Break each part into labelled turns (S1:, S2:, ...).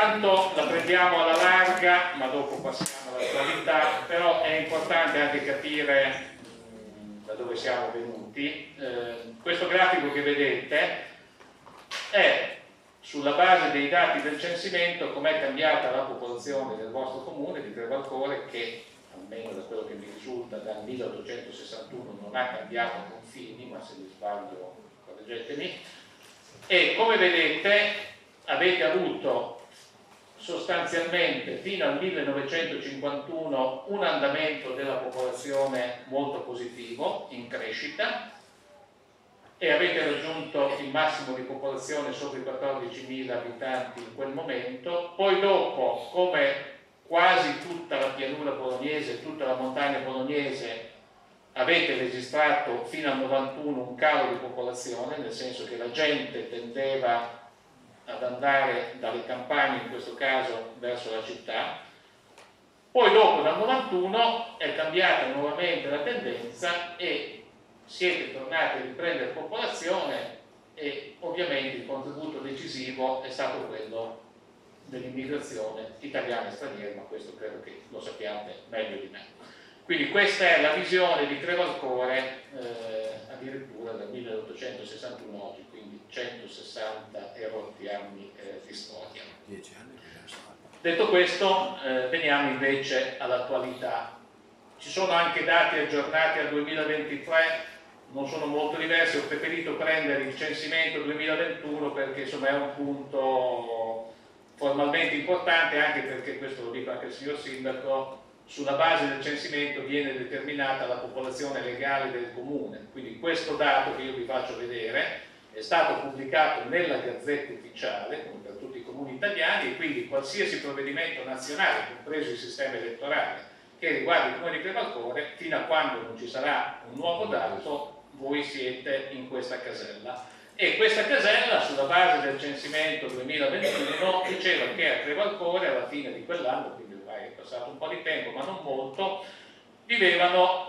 S1: intanto la prendiamo alla larga, ma dopo passiamo all'attualità, però è importante anche capire da dove siamo venuti. Questo grafico che vedete è sulla base dei dati del censimento com'è cambiata la popolazione del vostro comune di Crevalcore, che almeno da quello che mi risulta dal 1861 non ha cambiato confini, ma se mi sbaglio correggetemi. E come vedete avete avuto sostanzialmente fino al 1951 un andamento della popolazione molto positivo, in crescita, e avete raggiunto il massimo di popolazione sopra i 14.000 abitanti in quel momento. Poi dopo, come quasi tutta la pianura bolognese, tutta la montagna bolognese, avete registrato fino al 91 un calo di popolazione, nel senso che la gente tendeva ad andare dalle campagne, in questo caso, verso la città. Poi dopo, dal 91, è cambiata nuovamente la tendenza e siete tornati a riprendere popolazione, e ovviamente il contributo decisivo è stato quello dell'immigrazione italiana e straniera, ma questo credo che lo sappiate meglio di me. Quindi questa è la visione di Crevalcore addirittura dal 1861 oggi, quindi 160 e rotti anni di storia.
S2: 10 anni.
S1: Detto questo, veniamo invece all'attualità. Ci sono anche dati aggiornati al 2023, non sono molto diversi. Ho preferito prendere il censimento 2021 perché insomma è un punto formalmente importante, anche perché, questo lo dico anche al signor Sindaco, sulla base del censimento viene determinata la popolazione legale del comune. Quindi questo dato che io vi faccio vedere è stato pubblicato nella Gazzetta Ufficiale, come per tutti i comuni italiani, e quindi qualsiasi provvedimento nazionale, compreso il sistema elettorale, che riguarda il comune di Crevalcore, fino a quando non ci sarà un nuovo dato, voi siete in questa casella. E questa casella, sulla base del censimento 2021, diceva che a Crevalcore, alla fine di quell'anno, quindi ormai è passato un po' di tempo, ma non molto, vivevano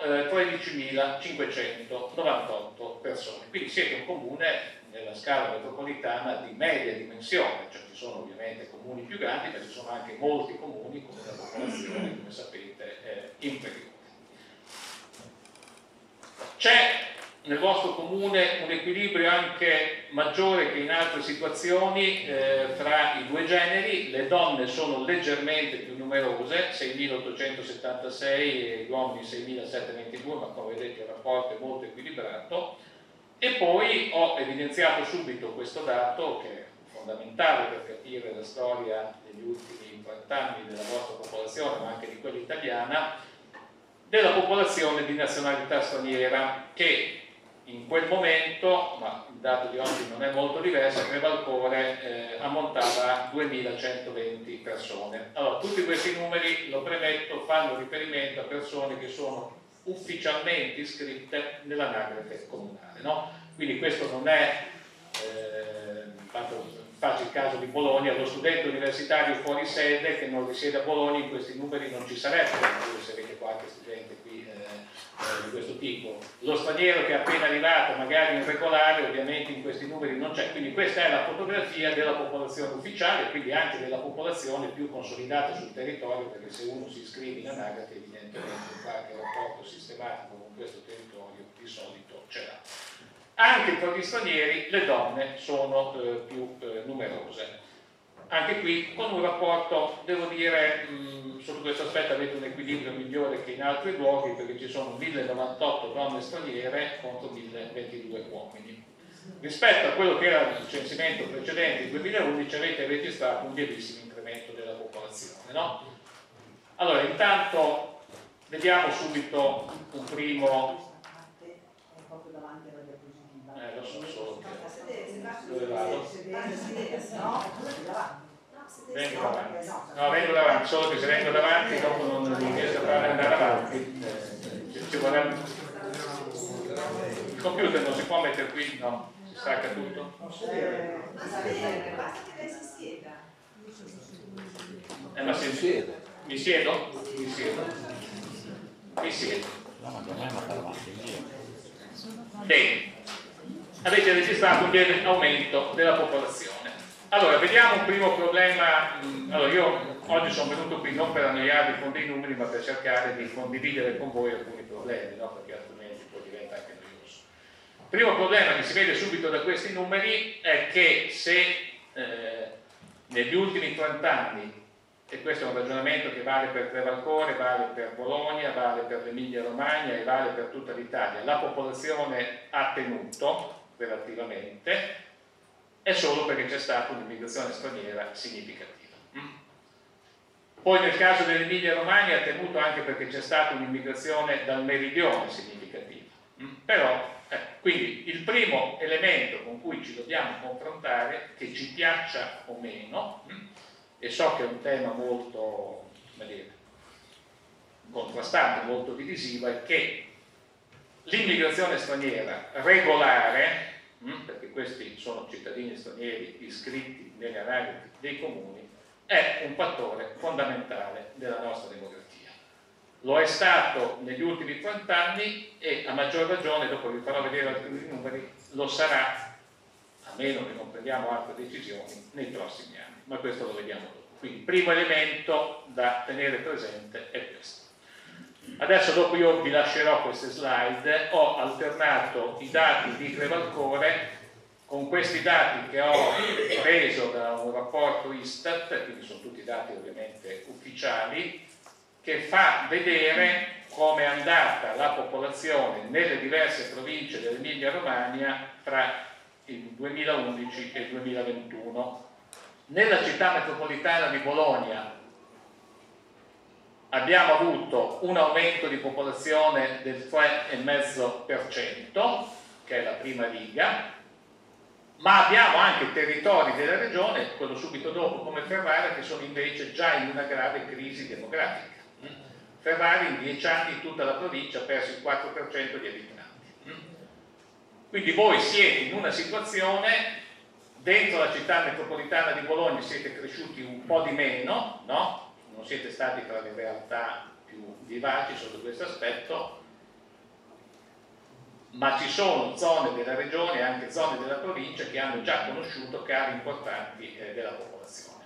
S1: 13.598 persone. Quindi siete un comune nella scala metropolitana di media dimensione, cioè ci sono ovviamente comuni più grandi, ma ci sono anche molti comuni con una popolazione, come sapete, inferiore. C'è nel vostro comune un equilibrio anche maggiore che in altre situazioni fra i due generi. Le donne sono leggermente più numerose, 6.876, e gli uomini 6.722, ma come vedete il rapporto è molto equilibrato. E poi ho evidenziato subito questo dato, che è fondamentale per capire la storia degli ultimi 30 anni della vostra popolazione, ma anche di quella italiana, della popolazione di nazionalità straniera, che in quel momento, ma il dato di oggi non è molto diverso, a Crevalcore ammontava a 2.120 persone. Allora, tutti questi numeri, lo premetto, fanno riferimento a persone che sono ufficialmente iscritte nell'anagrafe comunale, no? Quindi questo non è, faccio il caso di Bologna, lo studente universitario fuori sede che non risiede a Bologna, in questi numeri non ci sarebbero, se avete qualche studente qui di questo tipo. Lo straniero che è appena arrivato, magari irregolare, ovviamente in questi numeri non c'è. Quindi questa è la fotografia della popolazione ufficiale, quindi anche della popolazione più consolidata sul territorio, perché se uno si iscrive in anagrafe evidentemente qualche rapporto sistematico con questo territorio di solito ce l'ha. Anche per gli stranieri le donne sono più numerose. Anche qui con un rapporto, devo dire, sotto questo aspetto avete un equilibrio migliore che in altri luoghi, perché ci sono 1.098 donne straniere contro 1.022 uomini. Rispetto a quello che era il censimento precedente, il 2011, avete registrato un lievissimo incremento della popolazione, no? Allora, intanto vediamo subito un primo... lo so solo che... Dove vado? Vengo davanti. No, vengo davanti, solo che se vengo davanti dopo non riesco a fare andare avanti. Ci vorrebbe... Il computer non si può mettere qui? No, si stacca tutto.
S3: Basta che lei si sieda.
S1: Ma se mi siedo? Mi siedo. Mi siedo. Bene. Avete registrato un lieve aumento della popolazione. Allora, vediamo un primo problema. Allora, io oggi sono venuto qui non per annoiarvi con dei numeri, ma per cercare di condividere con voi alcuni problemi, no? Perché altrimenti poi diventa anche noioso. Il primo problema che si vede subito da questi numeri è che se negli ultimi 30 anni, e questo è un ragionamento che vale per Crevalcore, vale per Bologna, vale per l'Emilia Romagna e vale per tutta l'Italia, la popolazione ha tenuto relativamente, è solo perché c'è stata un'immigrazione straniera significativa. Poi nel caso dell'Emilia Romagna ha tenuto anche perché c'è stata un'immigrazione dal meridione significativa. Però, quindi il primo elemento con cui ci dobbiamo confrontare, che ci piaccia o meno, e so che è un tema molto, come dire, contrastante, molto divisivo, è che l'immigrazione straniera regolare, perché questi sono cittadini stranieri iscritti nelle anagrafi dei comuni, è un fattore fondamentale della nostra demografia. Lo è stato negli ultimi 30 anni e a maggior ragione, dopo vi farò vedere alcuni numeri, lo sarà, a meno che non prendiamo altre decisioni, nei prossimi anni, ma questo lo vediamo dopo. Quindi il primo elemento da tenere presente è questo. Adesso dopo io vi lascerò queste slide, ho alternato i dati di Crevalcore con questi dati che ho preso da un rapporto Istat, quindi sono tutti dati ovviamente ufficiali, che fa vedere come è andata la popolazione nelle diverse province dell'Emilia Romagna tra il 2011 e il 2021. Nella città metropolitana di Bologna abbiamo avuto un aumento di popolazione del 3,5%, che è la prima riga, ma abbiamo anche territori della regione, quello subito dopo come Ferrara, che sono invece già in una grave crisi demografica. Ferrara in 10 anni tutta la provincia ha perso il 4% di abitanti. Quindi voi siete in una situazione, dentro la città metropolitana di Bologna siete cresciuti un po' di meno, no? Non siete stati tra le realtà più vivaci sotto questo aspetto, ma ci sono zone della regione e anche zone della provincia che hanno già conosciuto cali importanti della popolazione.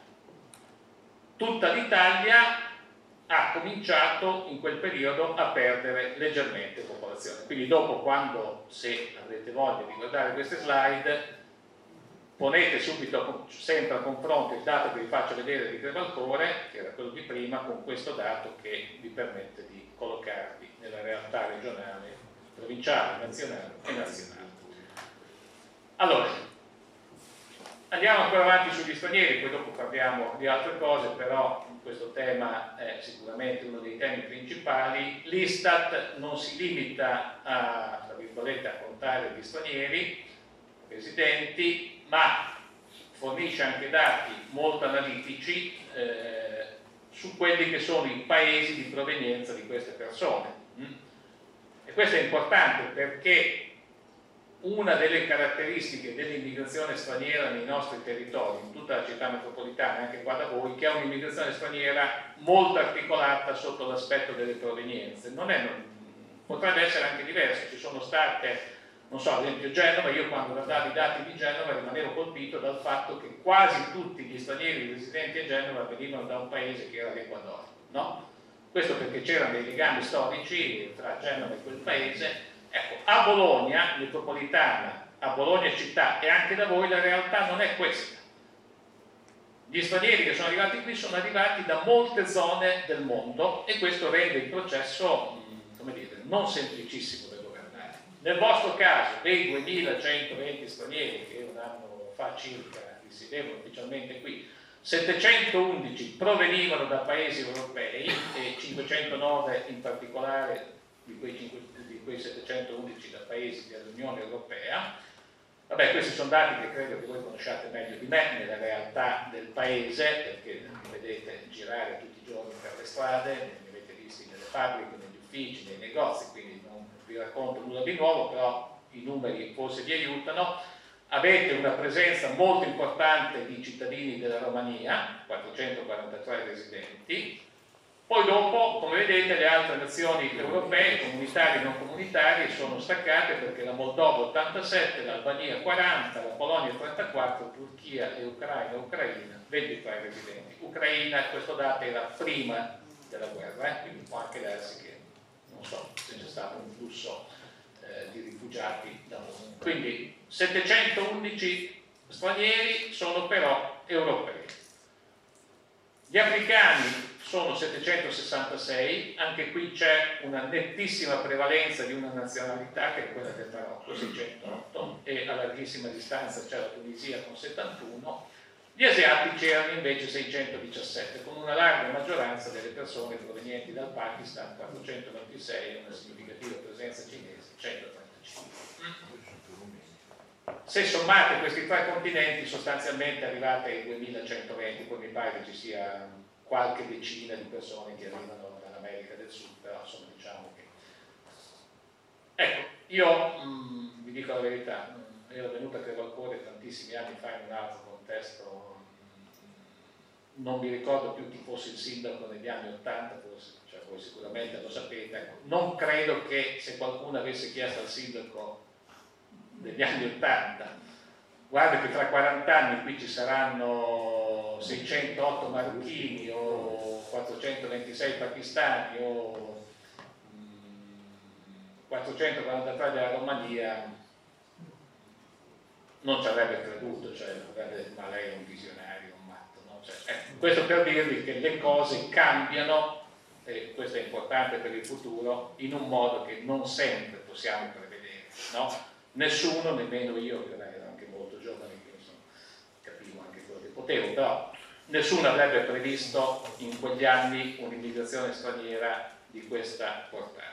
S1: Tutta l'Italia ha cominciato in quel periodo a perdere leggermente popolazione. Quindi dopo, quando, se avrete voglia di guardare queste slide, ponete subito sempre a confronto il dato che vi faccio vedere di Crevalcore, che era quello di prima, con questo dato che vi permette di collocarvi nella realtà regionale, provinciale, nazionale e nazionale. Allora, andiamo ancora avanti sugli stranieri, poi dopo parliamo di altre cose, però questo tema è sicuramente uno dei temi principali. L'Istat non si limita a, tra virgolette, a contare gli stranieri residenti, ma fornisce anche dati molto analitici su quelli che sono i paesi di provenienza di queste persone. E questo è importante perché una delle caratteristiche dell'immigrazione straniera nei nostri territori, in tutta la città metropolitana, anche qua da voi, che è un'immigrazione straniera molto articolata sotto l'aspetto delle provenienze. Potrebbe essere anche diverso, ci sono state, non so, ad esempio Genova, io quando guardavo i dati di Genova rimanevo colpito dal fatto che quasi tutti gli stranieri residenti a Genova venivano da un paese che era l'Ecuador, no? Questo perché c'erano dei legami storici tra Genova e quel paese. Ecco, a Bologna metropolitana, a Bologna città e anche da voi la realtà non è questa. Gli stranieri che sono arrivati qui sono arrivati da molte zone del mondo e questo rende il processo, come dire, non semplicissimo da governare. Nel vostro caso, dei 2120 stranieri che un anno fa circa risiedevano ufficialmente qui, 711 provenivano da paesi europei e 509 in particolare di quei 711 da paesi dell'Unione Europea. Vabbè, questi sono dati che credo che voi conosciate meglio di me nella realtà del paese, perché li vedete girare tutti i giorni per le strade, li avete visti nelle fabbriche, negli uffici, nei negozi, quindi non vi racconto nulla di nuovo, però i numeri forse vi aiutano. Avete una presenza molto importante di cittadini della Romania, 443 residenti, Poi dopo, come vedete, le altre nazioni europee, comunitarie e non comunitarie, sono staccate perché la Moldova 87, l'Albania 40, la Polonia 34, Turchia e Ucraina 23 residenti. Ucraina, questo dato era prima della guerra, quindi può anche darsi che, non so, se c'è stato un flusso di rifugiati da noi. Quindi 711 stranieri sono però europei. Gli africani sono 766, anche qui c'è una nettissima prevalenza di una nazionalità che è quella del Marocco, 608, e a larghissima distanza c'è la Tunisia con 71. Gli asiatici erano invece 617, con una larga maggioranza delle persone provenienti dal Pakistan, 426, e una significativa presenza cinese, 135. Se sommate questi tre continenti, sostanzialmente arrivate ai 2120, poi mi pare che ci sia qualche decina di persone che arrivano dall'America del Sud, però insomma diciamo che... Ecco, io vi dico la verità, ero venuto a Crevalcore tantissimi anni fa in un altro contesto, non mi ricordo più chi fosse il sindaco negli anni 80, forse, cioè voi sicuramente lo sapete, ecco, non credo che se qualcuno avesse chiesto al sindaco degli anni 80, guarda che tra 40 anni qui ci saranno 608 marocchini o 426 pakistani o 443 della Romania, non ci avrebbe creduto, cioè avrebbe detto ma lei è un visionario, un matto, no? Cioè, questo per dirvi che le cose cambiano, e questo è importante per il futuro, in un modo che non sempre possiamo prevedere, no? Nessuno, nemmeno io, che ero anche molto giovane, che insomma, capivo anche quello che potevo, però nessuno avrebbe previsto in quegli anni un'immigrazione straniera di questa portata.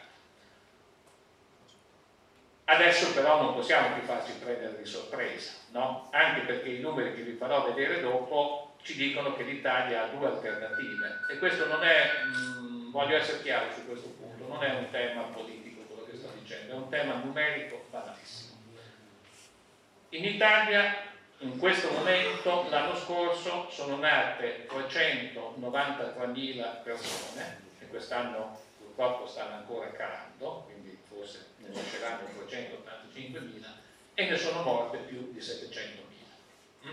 S1: Adesso però non possiamo più farci prendere di sorpresa, no? Anche perché i numeri che vi farò vedere dopo ci dicono che l'Italia ha due alternative, e questo non è, voglio essere chiaro su questo punto, non è un tema politico quello che sto dicendo, è un tema numerico banalissimo. In Italia in questo momento, l'anno scorso, sono nate 393.000 persone, e quest'anno purtroppo stanno ancora calando, quindi forse ne nasceranno 385.000, e ne sono morte più di 700.000.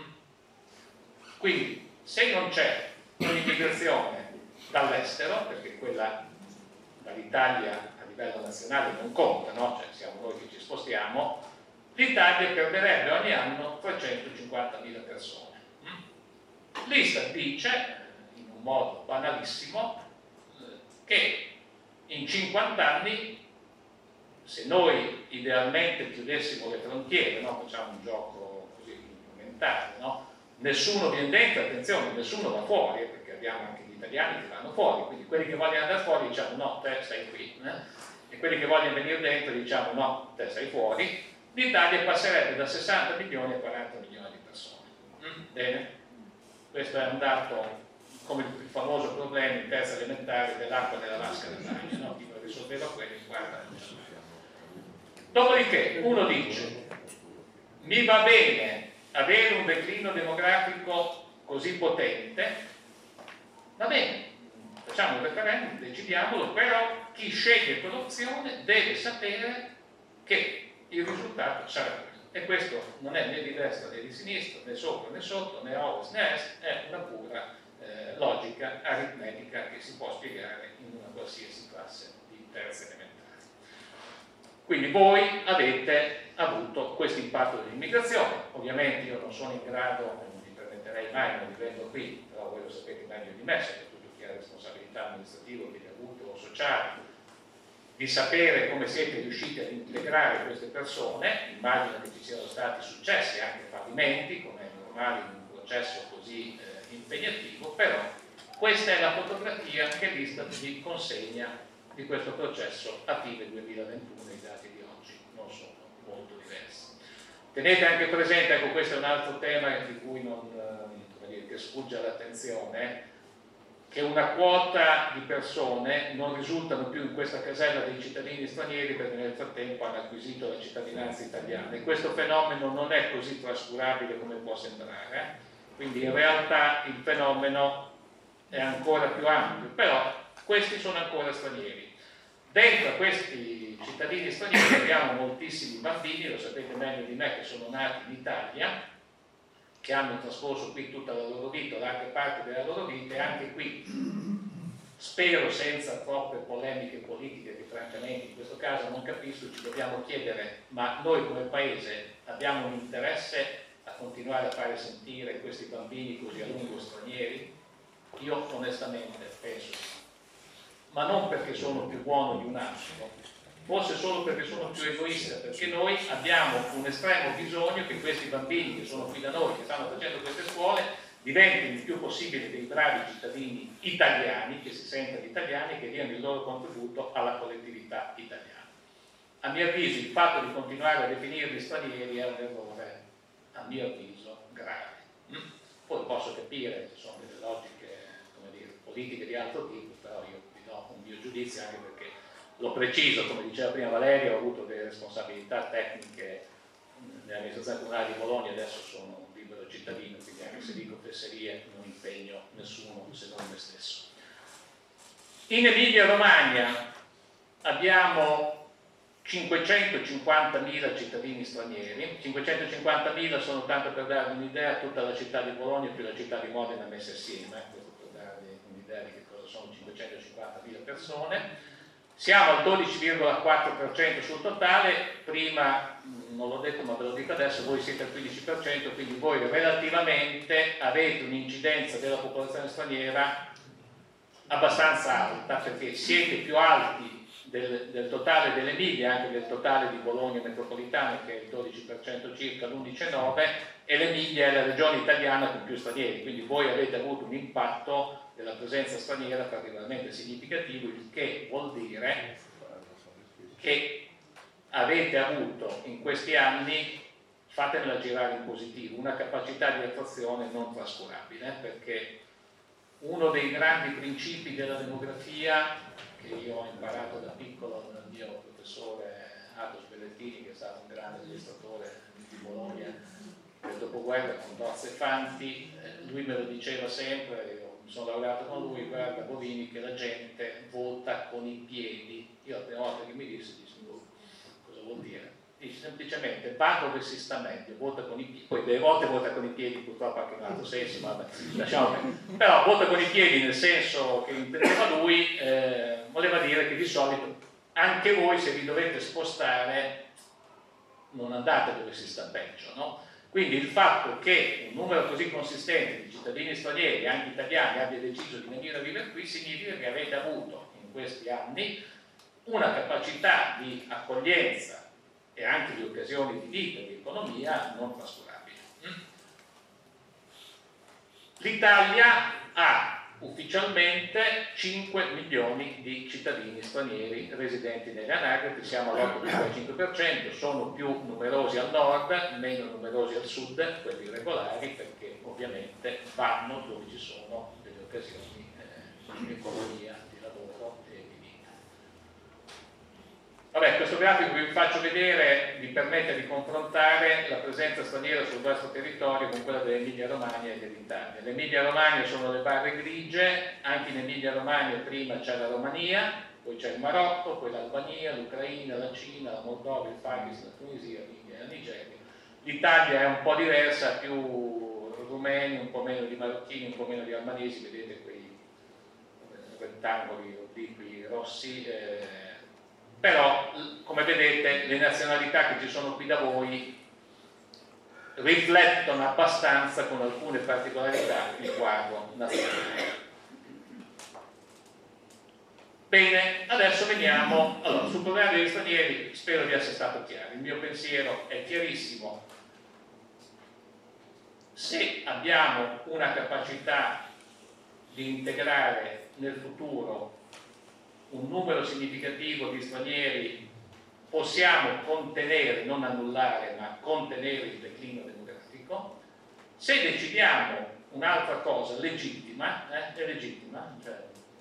S1: Quindi se non c'è un'immigrazione dall'estero, perché quella dall'Italia a livello nazionale non conta, no? Cioè siamo noi che ci spostiamo, l'Italia perderebbe ogni anno 350.000 persone. L'Istat dice, in un modo banalissimo, che in 50 anni, se noi idealmente chiudessimo le frontiere, no? Facciamo un gioco così mentale, no? Nessuno viene dentro, attenzione, nessuno va fuori, perché abbiamo anche gli italiani che vanno fuori, quindi quelli che vogliono andare fuori diciamo no, te stai qui, e quelli che vogliono venire dentro diciamo no, te stai fuori. L'Italia passerebbe da 60 milioni a 40 milioni di persone. Bene? Questo è un dato come il famoso problema in terza elementare dell'acqua nella vasca del bagno, no? Chi non risolveva quello, guarda. Dopodiché uno dice, mi va bene avere un declino demografico così potente, va bene, facciamo un referendum, decidiamolo, però chi sceglie quell'opzione deve sapere che il risultato sarà questo. E questo non è né di destra né di sinistra, né sopra né sotto, né ovest né est, è una pura logica aritmetica che si può spiegare in una qualsiasi classe di terza elementare. Quindi voi avete avuto questo impatto dell'immigrazione. Ovviamente io non sono in grado, non vi permetterei mai, non vi vengo qui, però voi lo sapete meglio di me, soprattutto chi ha responsabilità amministrativa che vi ha avuto o sociali, di sapere come siete riusciti ad integrare queste persone. Immagino che ci siano stati successi, anche fallimenti, come è normale in un processo così impegnativo, però questa è la fotografia che l'Istat vi consegna di questo processo a fine 2021. I dati di oggi non sono molto diversi. Tenete anche presente, ecco, questo è un altro tema di cui non, che sfugge all'attenzione, che una quota di persone non risultano più in questa casella dei cittadini stranieri perché nel frattempo hanno acquisito la cittadinanza italiana, e questo fenomeno non è così trascurabile come può sembrare, quindi in realtà il fenomeno è ancora più ampio, però questi sono ancora stranieri. Dentro a questi cittadini stranieri abbiamo moltissimi bambini, lo sapete meglio di me, che sono nati in Italia, che hanno trascorso qui tutta la loro vita, larga parte della loro vita, e anche qui, spero senza troppe polemiche politiche, che francamente in questo caso non capisco, ci dobbiamo chiedere: ma noi come Paese abbiamo un interesse a continuare a fare sentire questi bambini così a lungo stranieri? Io onestamente penso sì. Ma non perché sono più buono di un altro, forse solo perché sono più egoista, perché noi abbiamo un estremo bisogno che questi bambini che sono qui da noi, che stanno facendo queste scuole, diventino il più possibile dei bravi cittadini italiani, che si sentono italiani e che diano il loro contributo alla collettività italiana. A mio avviso il fatto di continuare a definirli stranieri è un errore, a mio avviso, grave. Poi posso capire, ci sono delle logiche, come dire, politiche di altro tipo, però io vi do un mio giudizio, anche perché l'ho preciso, come diceva prima Valeria, ho avuto delle responsabilità tecniche nell'amministrazione comunale di Bologna, adesso sono un libero cittadino, quindi anche se dico fesserie non impegno nessuno se non me stesso. In Emilia Romagna abbiamo 550.000 cittadini stranieri, 550.000 sono, tanto per darvi un'idea, tutta la città di Bologna più la città di Modena messe assieme, questo per darvi un'idea di che cosa sono 550.000 persone. Siamo al 12,4% sul totale, prima non l'ho detto ma ve lo dico adesso, voi siete al 15%, quindi voi relativamente avete un'incidenza della popolazione straniera abbastanza alta, perché siete più alti del totale dell'Emilia, anche del totale di Bologna metropolitana, che è il 12% circa, l'11,9%, e l'Emilia è la regione italiana con più stranieri, quindi voi avete avuto un impatto della presenza straniera particolarmente significativo, il che vuol dire che avete avuto in questi anni, fatemela girare in positivo, una capacità di attrazione non trascurabile, perché uno dei grandi principi della demografia, che io ho imparato da piccolo dal mio professore Atos Bellettini, che è stato un grande amministratore di Bologna del dopoguerra, con Dozze e Fanti, lui me lo diceva sempre, io mi sono laureato con lui: guarda Bovini, che la gente vota con i piedi. Io la prima volta che mi disse, cosa vuol dire? Dice semplicemente: va dove si sta meglio, vota con i piedi. Poi delle volte vota con i piedi purtroppo anche in un altro senso, vabbè, lasciamo perdere. Però vota con i piedi nel senso che intendeva lui, voleva dire che di solito anche voi, se vi dovete spostare, non andate dove si sta peggio, no? Quindi il fatto che un numero così consistente di cittadini stranieri, anche italiani, abbia deciso di venire a vivere qui, significa che avete avuto in questi anni una capacità di accoglienza e anche di occasioni di vita e di economia non trascurabili. L'Italia ha ufficialmente 5 milioni di cittadini stranieri residenti nelle anagrafi, siamo all'8,5%, sono più numerosi al nord, meno numerosi al sud, quelli regolari, perché ovviamente vanno dove ci sono delle occasioni di economia, di lavoro e di vita. Vabbè, questo grafico che vi faccio vedere vi permette di confrontare la presenza straniera sul vostro territorio con quella dell'Emilia Romagna e dell'Italia. L'Emilia Romagna sono le barre grigie, anche in Emilia Romagna prima c'è la Romania, poi c'è il Marocco, poi l'Albania, l'Ucraina, la Cina, la Moldova, il Pakistan, la Tunisia, l'India e la Nigeria. L'Italia è un po' diversa, più rumeni, un po' meno di marocchini, un po' meno di albanesi, vedete quei rettangoli obliqui rossi. Però, come vedete, le nazionalità che ci sono qui da voi riflettono abbastanza, con alcune particolarità, il quadro nazionale. Bene, adesso veniamo, allora, sul problema degli stranieri spero di essere stato chiaro, il mio pensiero è chiarissimo. Se abbiamo una capacità di integrare nel futuro un numero significativo di stranieri, possiamo contenere, non annullare, ma contenere il declino demografico. Se decidiamo un'altra cosa legittima, è legittima, cioè,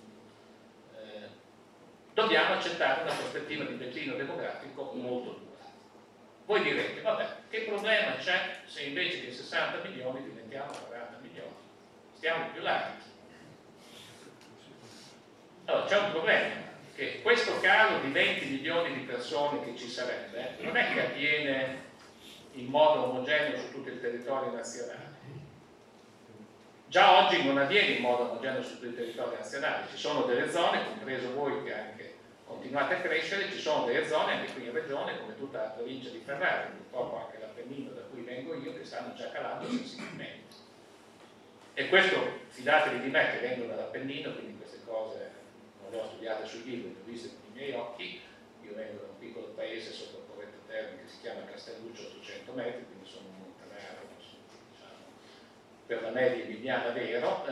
S1: dobbiamo accettare una prospettiva di declino demografico molto dura. Voi direte, vabbè, che problema c'è se invece che 60 milioni diventiamo 40 milioni? Stiamo più larghi. Allora c'è un problema, che questo calo di 20 milioni di persone che ci sarebbe non è che avviene in modo omogeneo su tutto il territorio nazionale. Già oggi non avviene in modo omogeneo su tutto il territorio nazionale, ci sono delle zone, compreso voi che anche continuate a crescere, ci sono delle zone anche qui in regione, come tutta la provincia di Ferrara, purtroppo anche l'Appennino da cui vengo io, che stanno già calando sensibilmente. E questo, fidatevi di me che vengo dall'Appennino, quindi queste cose non le ho studiate sui libri, le ho viste con i miei occhi. Io vengo da un piccolo paese sotto il Porretto Terme che si chiama Castelluccio, 800 metri, quindi sono un montanaro, diciamo, per la media emiliana vero.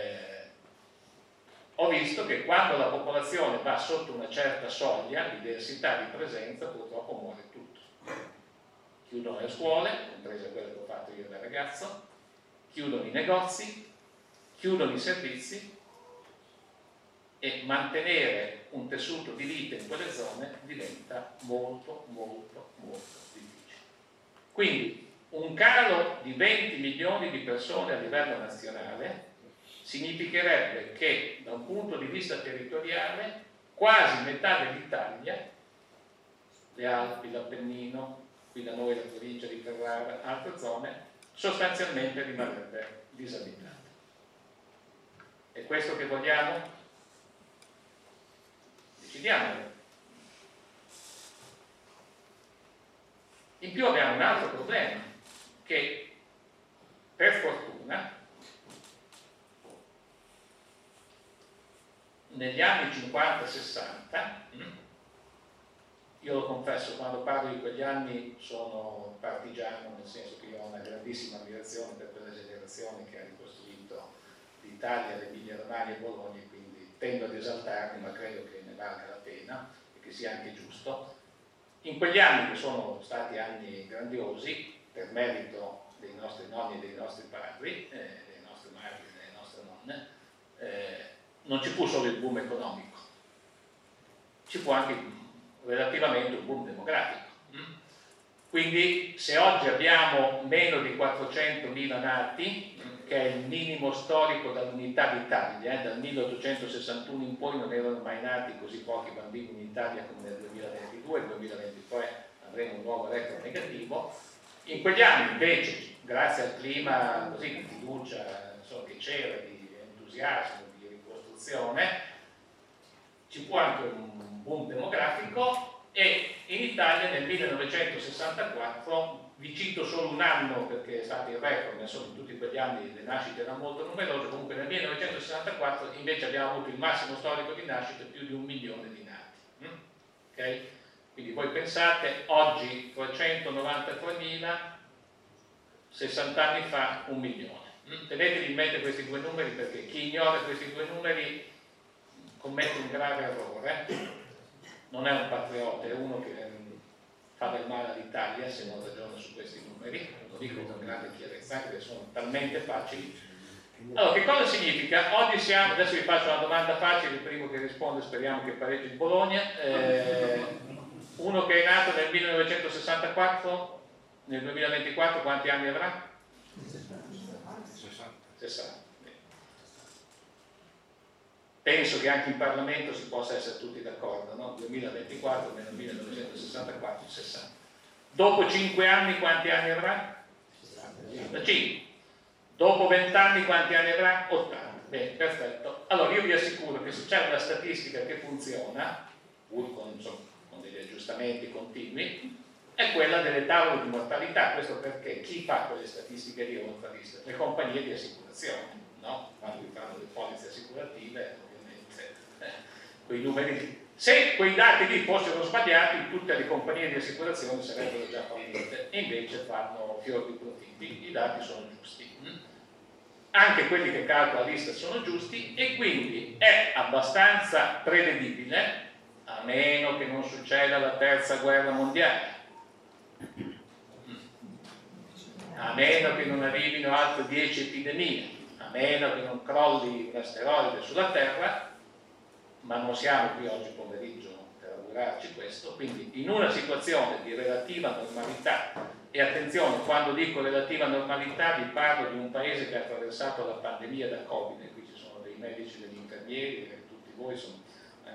S1: Ho visto che quando la popolazione va sotto una certa soglia di densità di presenza, purtroppo muore tutto. Chiudono le scuole, comprese quelle che ho fatto io da ragazzo, chiudono i negozi, chiudono i servizi, e mantenere un tessuto di vita in quelle zone diventa molto, molto, molto difficile. Quindi un calo di 20 milioni di persone a livello nazionale significherebbe che da un punto di vista territoriale quasi metà dell'Italia, le Alpi, l'Appennino, qui da noi la provincia di Ferrara, altre zone, sostanzialmente rimarrebbe disabitata. È questo che vogliamo? Decidiamolo. In più abbiamo un altro problema, che per fortuna negli anni 50-60, io lo confesso, quando parlo di quegli anni sono partigiano, nel senso che io ho una grandissima ammirazione per quella generazione che ha ricostruito l'Italia, l'Emilia-Romagna e Bologna, quindi tendo ad esaltarmi, ma credo che ne valga la pena e che sia anche giusto. In quegli anni, che sono stati anni grandiosi, per merito dei nostri nonni e dei nostri padri, dei nostri madri e delle nostre nonne, non ci fu solo il boom economico, ci fu anche relativamente un boom demografico. Quindi se oggi abbiamo meno di 400.000 nati, che è il minimo storico dall'unità d'Italia, dal 1861 in poi non erano mai nati così pochi bambini in Italia come nel 2022, nel 2023 avremo un nuovo record negativo. In quegli anni invece, grazie al clima così di fiducia che c'era, di entusiasmo, di ricostruzione, ci fu anche un boom demografico. E in Italia nel 1964, vi cito solo un anno perché è stato il record, insomma in tutti quegli anni le nascite erano molto numerose, comunque nel 1964 invece abbiamo avuto il massimo storico di nascite, più di 1 milione di nati. Okay? Quindi voi pensate, oggi 393.000, 60 anni fa 1 milione. Tenetevi in mente questi due numeri perché chi ignora questi due numeri commette un grave errore. Non è un patriota, è uno che fa del male all'Italia se non ragiona su questi numeri, lo dico con grande chiarezza, perché sono talmente facili. Allora, che cosa significa? Oggi siamo, adesso vi faccio una domanda facile, il primo che risponde speriamo che pareggi il Bologna. Uno che è nato nel 1964, nel 2024 quanti anni avrà? 60. Penso che anche in Parlamento si possa essere tutti d'accordo, no? 2024 meno 1964, 60. Dopo 5 anni quanti anni avrà? 65. Dopo 20 anni quanti anni avrà? 80. Bene, perfetto. Allora io vi assicuro che se c'è una statistica che funziona, pur con degli aggiustamenti continui, è quella delle tavole di mortalità. Questo perché chi fa quelle statistiche lì mortaliste? Le compagnie di assicurazione, no? Quando fanno le polizze assicurative, quei numeri, se quei dati lì fossero sbagliati tutte le compagnie di assicurazione sarebbero già fallite e invece fanno fior di profitti. I dati sono giusti, anche quelli che calcola l'Istat sono giusti e quindi è abbastanza prevedibile, a meno che non succeda la terza guerra mondiale, a meno che non arrivino altre 10 epidemie, a meno che non crolli un asteroide sulla Terra, ma non siamo qui oggi pomeriggio per augurarci questo, quindi in una situazione di relativa normalità, e attenzione, quando dico relativa normalità vi parlo di un paese che ha attraversato la pandemia da Covid, e qui ci sono dei medici, degli infermieri, e tutti voi sono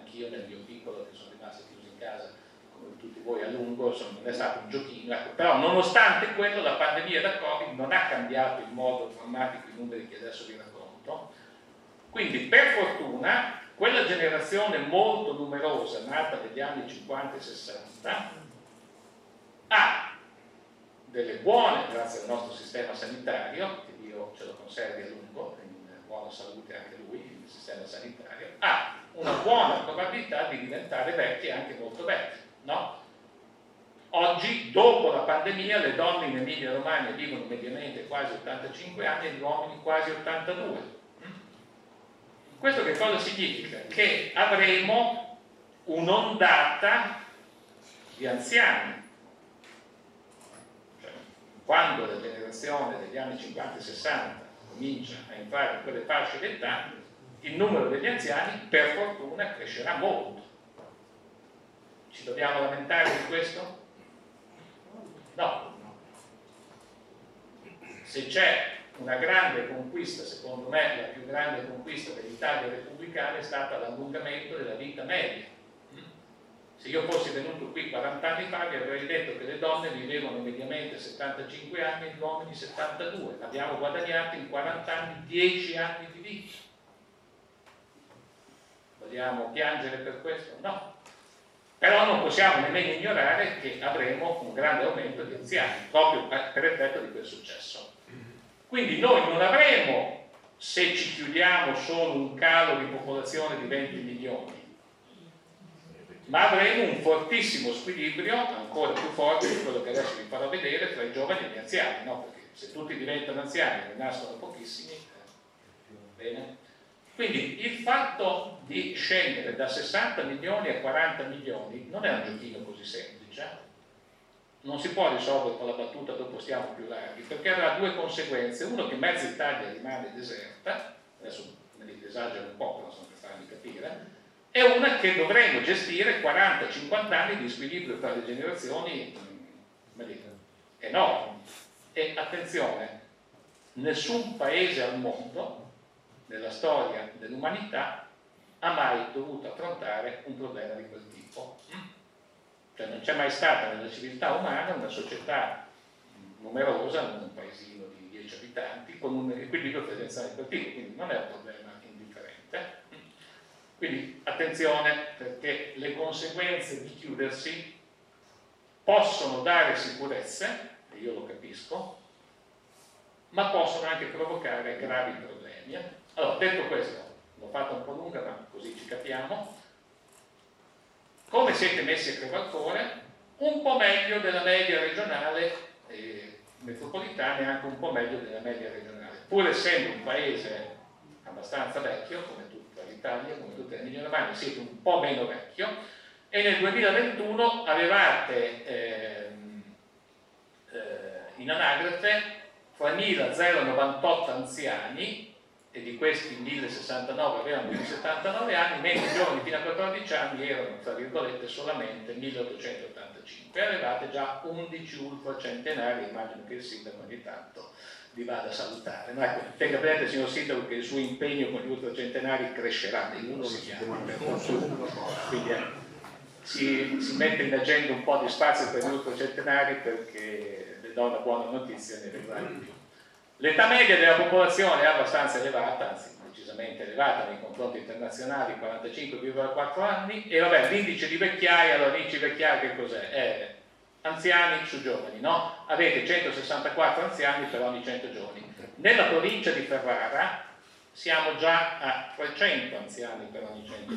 S1: anch'io nel mio piccolo, che sono rimasto chiuso in casa come tutti voi a lungo, insomma, non è stato un giochino, ecco. Però nonostante quello la pandemia da Covid non ha cambiato in modo drammatico i numeri che adesso vi racconto. Quindi per fortuna quella generazione molto numerosa nata negli anni 50 e 60 ha delle buone, grazie al nostro sistema sanitario, che Dio ce lo conservi a lungo, in buona salute anche lui, il sistema sanitario, ha una buona probabilità di diventare vecchi, anche molto vecchi, no? Oggi, dopo la pandemia, le donne in Emilia Romagna vivono mediamente quasi 85 anni e gli uomini quasi 82. Questo che cosa significa? Che avremo un'ondata di anziani. Cioè, quando la generazione degli anni 50 e 60 comincia a entrare in quelle fasce d'età, il numero degli anziani per fortuna crescerà molto. Ci dobbiamo lamentare di questo? No. Se c'è una grande conquista, secondo me la più grande conquista dell'Italia repubblicana è stata l'allungamento della vita media. Se io fossi venuto qui 40 anni fa vi avrei detto che le donne vivevano mediamente 75 anni e gli uomini 72. Abbiamo guadagnato in 40 anni 10 anni di vita. Vogliamo piangere per questo? No. Però non possiamo nemmeno ignorare che avremo un grande aumento di anziani, proprio per effetto di quel successo. Quindi noi non avremo, se ci chiudiamo, solo un calo di popolazione di 20 milioni, ma avremo un fortissimo squilibrio, ancora più forte di quello che adesso vi farò vedere, tra i giovani e gli anziani, no? Perché se tutti diventano anziani e ne nascono pochissimi, bene? Quindi il fatto di scendere da 60 milioni a 40 milioni non è un giochino così semplice. Non si può risolvere con la battuta dopo stiamo più larghi, perché avrà due conseguenze. Uno, che mezza Italia rimane deserta, adesso me li esagero un po', però sono per farmi capire, e una che dovremo gestire 40-50 anni di squilibrio tra le generazioni enormi. E attenzione, nessun paese al mondo, nella storia dell'umanità, ha mai dovuto affrontare un problema di quel tipo. Cioè non c'è mai stata nella civiltà umana una società numerosa, un paesino di 10 abitanti, con un equilibrio tendenziale di quel tipo, quindi non è un problema indifferente. Quindi attenzione, perché le conseguenze di chiudersi possono dare sicurezze, e io lo capisco, ma possono anche provocare gravi problemi. Allora, detto questo, l'ho fatta un po' lunga, ma così ci capiamo. Come siete messi a Crevalcore? Un po' meglio della media regionale metropolitana e anche un po' meglio della media regionale, pur essendo un paese abbastanza vecchio, come tutta l'Italia, come tutta l'Emilia Romagna, siete un po' meno vecchio, e nel 2021 avevate in anagrafe 3.098 anziani, e di questi 1.069 avevano più di 79 anni, mentre i giovani fino a 14 anni erano, tra virgolette, solamente 1.885. E avevate già 11 ultracentenari, immagino che il sindaco ogni tanto vi vada a salutare. No, ecco, tenga presente, signor sindaco, che il suo impegno con gli ultracentenari crescerà dei consiglieri, per fortuna. Quindi si mette in agenda un po' di spazio per gli ultracentenari, perché le do una buona notizia, ne vedrà di più. L'età media della popolazione è abbastanza elevata, anzi decisamente elevata nei confronti internazionali, 45,4 anni, e vabbè, l'indice di vecchiaia, allora l'indice di vecchiaia che cos'è? È anziani su giovani, no? Avete 164 anziani per ogni 100 giovani. Nella provincia di Ferrara siamo già a 300 anziani per ogni 100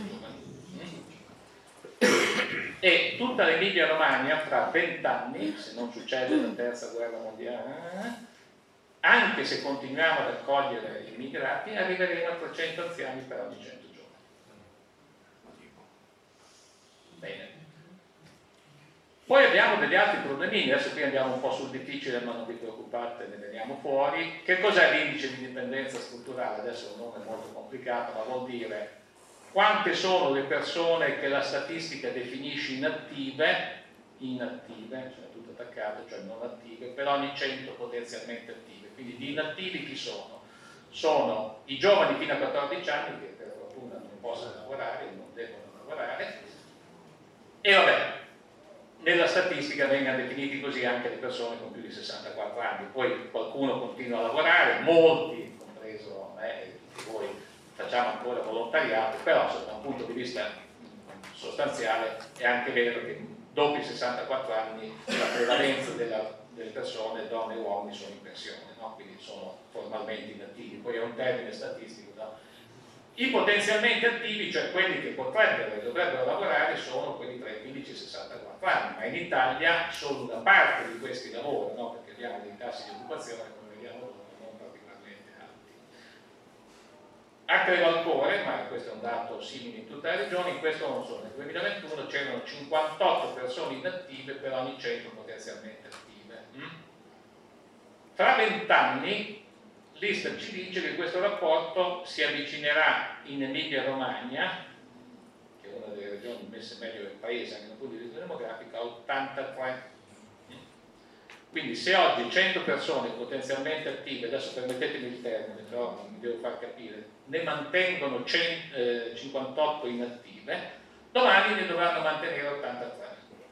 S1: giovani. E tutta l'Emilia Romagna, fra 20 anni, se non succede la terza guerra mondiale, anche se continuiamo ad accogliere gli immigrati, arriveremo a 300 anziani per ogni 100 giovani. Bene. Poi abbiamo degli altri problemini, adesso qui andiamo un po' sul difficile, ma non vi preoccupate, ne veniamo fuori. Che cos'è l'indice di dipendenza strutturale? Adesso è un nome molto complicato, ma vuol dire quante sono le persone che la statistica definisce inattive, cioè tutto attaccato, cioè non attive, per ogni 100 potenzialmente attive. Quindi gli inattivi chi sono? Sono i giovani fino a 14 anni che per fortuna non possono lavorare, non devono lavorare, lavorare, e vabbè, nella statistica vengono definiti così anche le persone con più di 64 anni, poi qualcuno continua a lavorare, molti, compreso me e tutti voi, facciamo ancora volontariato, però da un punto di vista sostanziale è anche vero che dopo i 64 anni la prevalenza delle persone, donne e uomini, sono in pensione, no? Quindi sono formalmente inattivi, poi è un termine statistico, no? I potenzialmente attivi, cioè quelli che potrebbero e dovrebbero lavorare, sono quelli tra i 15 e i 64 anni, ma in Italia solo una parte di questi lavora, no? Perché abbiamo dei tassi di occupazione, come vediamo dopo, non particolarmente alti. A Crevalcore, ma questo è un dato simile in tutte le regioni, in questo non so, nel 2021 c'erano 58 persone inattive per ogni 100 potenzialmente attive. Tra 20 anni l'Istat ci dice che questo rapporto si avvicinerà in Emilia-Romagna, che è una delle regioni messe meglio del paese anche dal punto di vista demografico, a 83. Quindi se oggi 100 persone potenzialmente attive, adesso permettetemi il termine, però non mi devo far capire, ne mantengono 58 inattive, domani ne dovranno mantenere 83.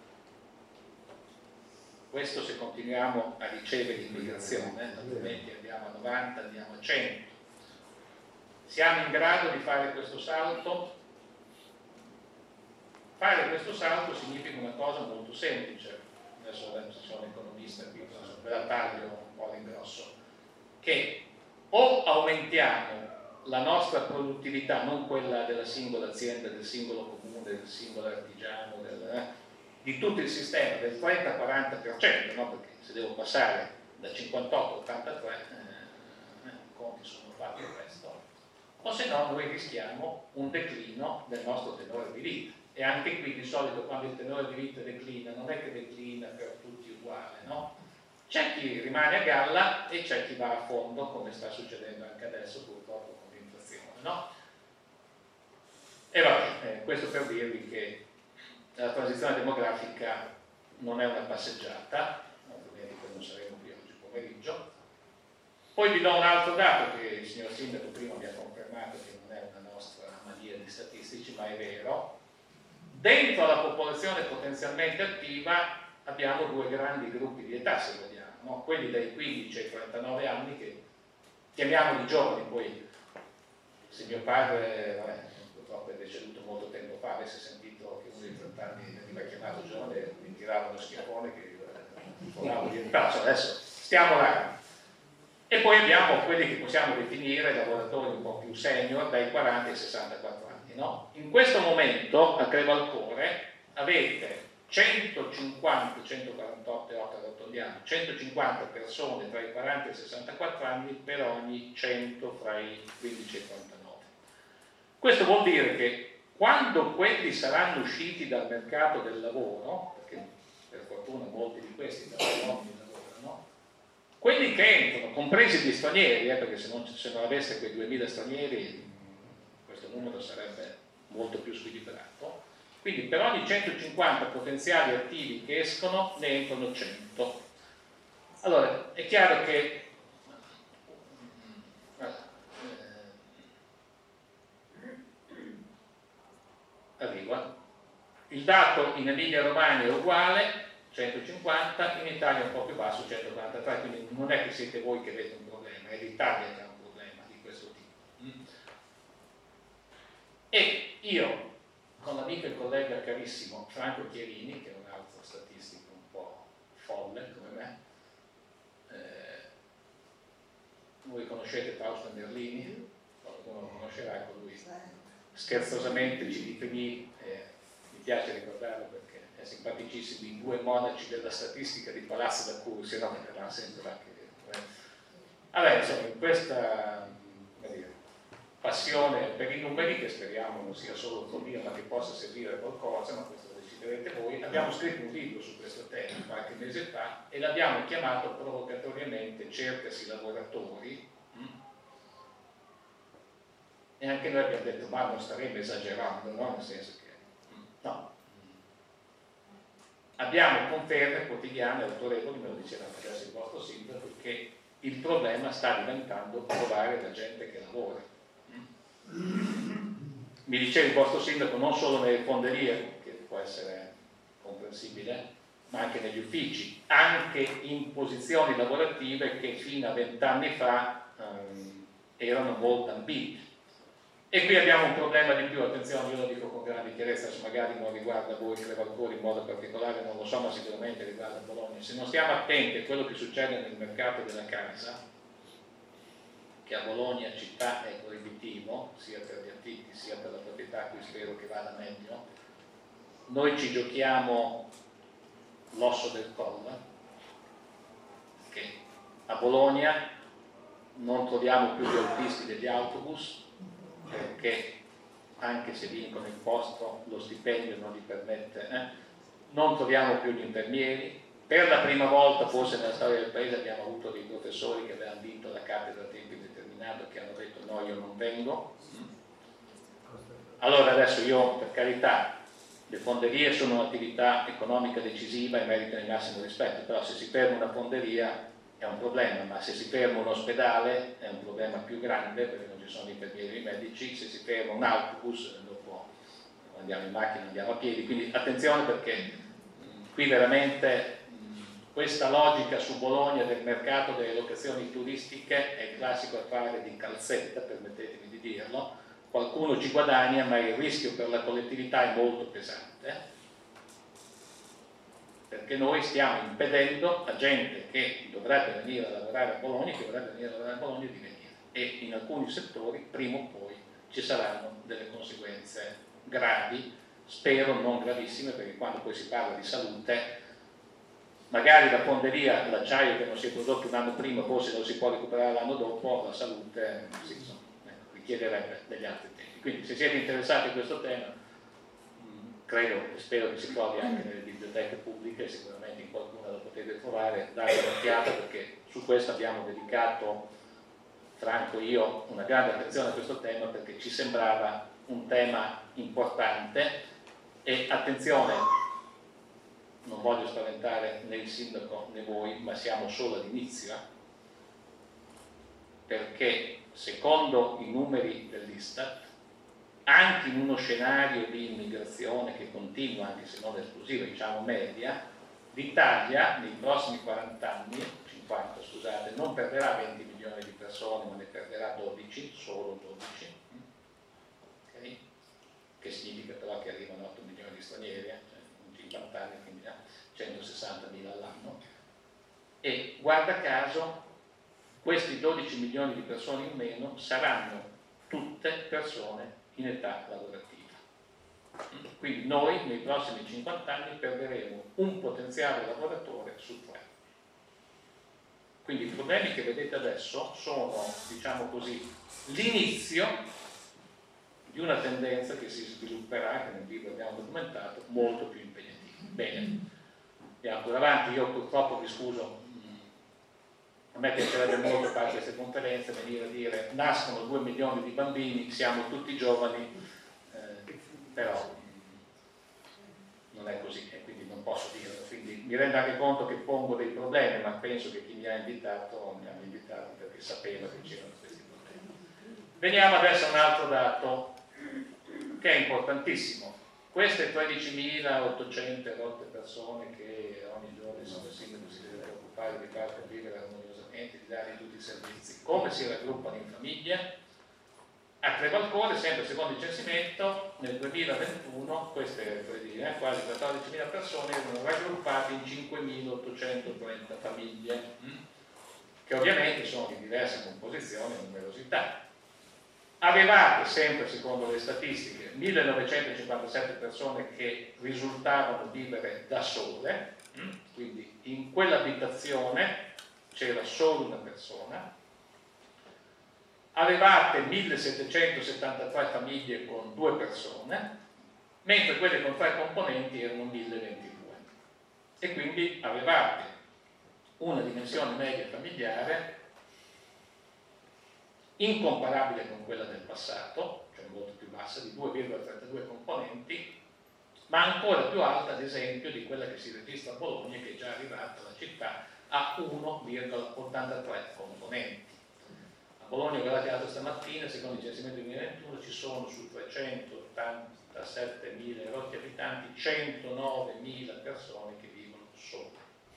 S1: Questo se continuiamo a ricevere immigrazione, altrimenti andiamo a 90, andiamo a 100. Siamo in grado di fare questo salto? Fare questo salto significa una cosa molto semplice. Adesso sono economista qui, ve la taglio un po' all'ingrosso, che o aumentiamo la nostra produttività, non quella della singola azienda, del singolo comune, del singolo artigiano, di tutto il sistema del 30-40%, no? Perché se devo passare da 58 a 83, i conti sono fatti questo, o se no noi rischiamo un declino del nostro tenore di vita. E anche qui di solito quando il tenore di vita declina, non è che declina per tutti uguale, no? C'è chi rimane a galla e c'è chi va a fondo, come sta succedendo anche adesso purtroppo con l'inflazione, no? E vabbè, questo per dirvi che la transizione demografica non è una passeggiata, altrimenti poi non saremo qui oggi pomeriggio. Poi vi do un altro dato che il signor Sindaco prima mi ha confermato che non è una nostra mania di statistici, ma è vero. Dentro la popolazione potenzialmente attiva abbiamo due grandi gruppi di età, se vogliamo, no? Quelli dai 15 ai 39 anni che chiamiamo di giovani, poi se mio padre, purtroppo è deceduto molto tempo fa, avesse sentito che uno di 30 anni veniva chiamato giovane, mi tirava uno schiaffone che volavo di braccio, adesso stiamo là. E poi abbiamo quelli che possiamo definire lavoratori un po' più senior, dai 40 ai 64 anni, no? In questo momento a Crevalcore avete 150, 148 e 8 arrotondiamo, 150 persone tra i 40 e i 64 anni per ogni 100 fra i 15 e i 39. Questo vuol dire che quando quelli saranno usciti dal mercato del lavoro, perché per fortuna molti di questi lavorano, quelli che entrano, compresi gli stranieri, perché se non avesse quei 2000 stranieri questo numero sarebbe molto più squilibrato, quindi per ogni 150 potenziali attivi che escono ne entrano 100. Allora è chiaro che arriva il dato in Emilia Romagna è uguale, 150, in Italia è un po' più basso, 143, quindi non è che siete voi che avete un problema, è l'Italia che ha un problema di questo tipo. E io, con l'amico e collega carissimo Franco Chierini, che è un altro statistico un po' folle come me, voi conoscete Fausto Anderlini? Qualcuno lo conoscerà, ecco lui scherzosamente ci definì, mi piace ricordarlo perché è simpaticissimo, i due monaci della statistica di Palazzo d'Acqui, se no mi verrà sempre anche dentro. Allora, insomma, in questa passione per i numeri, che speriamo non sia solo follia ma che possa servire a qualcosa, ma questo lo deciderete voi, abbiamo scritto un libro su questo tema qualche mese fa e l'abbiamo chiamato provocatoriamente Cercasi lavoratori, e anche noi abbiamo detto ma non staremo esagerando, no? Nel senso che no, abbiamo conferme quotidiane autorevoli, me lo diceva adesso il vostro sindaco, che il problema sta diventando trovare la gente che lavora. mi diceva il vostro sindaco, non solo nelle fonderie, che può essere comprensibile, ma anche negli uffici, anche in posizioni lavorative che fino a 20 anni fa erano molto ambite. E qui abbiamo un problema di più, attenzione, io lo dico con grande chiarezza, se magari non riguarda voi Crevalcori in modo particolare, non lo so, ma sicuramente riguarda Bologna. Se non stiamo attenti a quello che succede nel mercato della casa, che a Bologna città è proibitivo, sia per gli affitti sia per la proprietà, qui spero che vada meglio, noi ci giochiamo l'osso del collo, che a Bologna non troviamo più gli autisti degli autobus, perché anche se vincono il posto lo stipendio non gli permette, non troviamo più gli infermieri. Per la prima volta forse nella storia del paese abbiamo avuto dei professori che avevano vinto la cattedra a tempo indeterminato, che hanno detto no, io non vengo. Allora adesso io, per carità, le fonderie sono un'attività economica decisiva e meritano il massimo rispetto, però se si ferma una fonderia è un problema, ma se si ferma un ospedale è un problema più grande, perché non ci sono infermieri e medici. Se si ferma un autobus dopo andiamo in macchina, andiamo a piedi. Quindi attenzione, perché qui veramente questa logica su Bologna del mercato delle locazioni turistiche è il classico affare di calzetta, permettetemi di dirlo. Qualcuno ci guadagna, ma il rischio per la collettività è molto pesante, perché noi stiamo impedendo a gente che dovrebbe venire a lavorare a Bologna, di venire, e in alcuni settori prima o poi ci saranno delle conseguenze gravi, spero non gravissime, perché quando poi si parla di salute, magari la fonderia, l'acciaio che non si è prodotto un anno prima forse lo si può recuperare l'anno dopo, la salute sì, richiederebbe degli altri tempi. Quindi se siete interessati a questo tema, credo e spero che si trovi anche nelle biblioteche pubbliche, sicuramente in qualcuna lo potete trovare, date un'occhiata, perché su questo abbiamo dedicato, Franco e io, una grande attenzione a questo tema, perché ci sembrava un tema importante. E attenzione, non voglio spaventare né il sindaco né voi, ma siamo solo all'inizio, perché secondo i numeri dell'Istat, anche in uno scenario di immigrazione che continua, anche se non esplosiva, diciamo media, l'Italia nei prossimi 40 anni, 50 scusate, non perderà 20 milioni di persone, ma ne perderà 12, solo 12, okay? Che significa però che arrivano 8 milioni di stranieri, in 50 anni, quindi 160.000 all'anno. E guarda caso, questi 12 milioni di persone in meno saranno tutte persone in età lavorativa. Quindi noi nei prossimi 50 anni perderemo un potenziale lavoratore su 3. Quindi i problemi che vedete adesso sono, diciamo così, l'inizio di una tendenza che si svilupperà, che nel libro abbiamo documentato, molto più impegnativa. Bene, andiamo ancora avanti. Io purtroppo vi scuso, a me piacerebbe molto fare queste conferenze, venire a dire nascono 2 milioni di bambini, siamo tutti giovani, però non è così e quindi non posso dirlo. Quindi mi rendo anche conto che pongo dei problemi, ma penso che chi mi ha invitato perché sapeva che c'erano questi problemi. Veniamo adesso a un altro dato che è importantissimo. Queste 13.800 rotte persone che ogni giorno il sindaco si deve preoccupare di far convivere armoniosamente, di dare tutti i servizi, come si raggruppano in famiglie? A Crevalcore, sempre secondo il censimento, nel 2021 queste quasi 14.000 persone erano raggruppate in 5.830 famiglie, che ovviamente sono di diversa composizione e numerosità. Avevate, sempre secondo le statistiche, 1.957 persone che risultavano vivere da sole, quindi in quell'abitazione c'era solo una persona. Avevate 1.773 famiglie con 2 persone, mentre quelle con 3 componenti erano 1.022. E quindi avevate una dimensione media familiare incomparabile con quella del passato, cioè molto più bassa, di 2,32 componenti, ma ancora più alta, ad esempio, di quella che si registra a Bologna, che è già arrivata alla città a 1,83 componenti. Bologna ho guardato stamattina, secondo il censimento 2021 ci sono su 387.000 erotti abitanti 109.000 persone che vivono sole.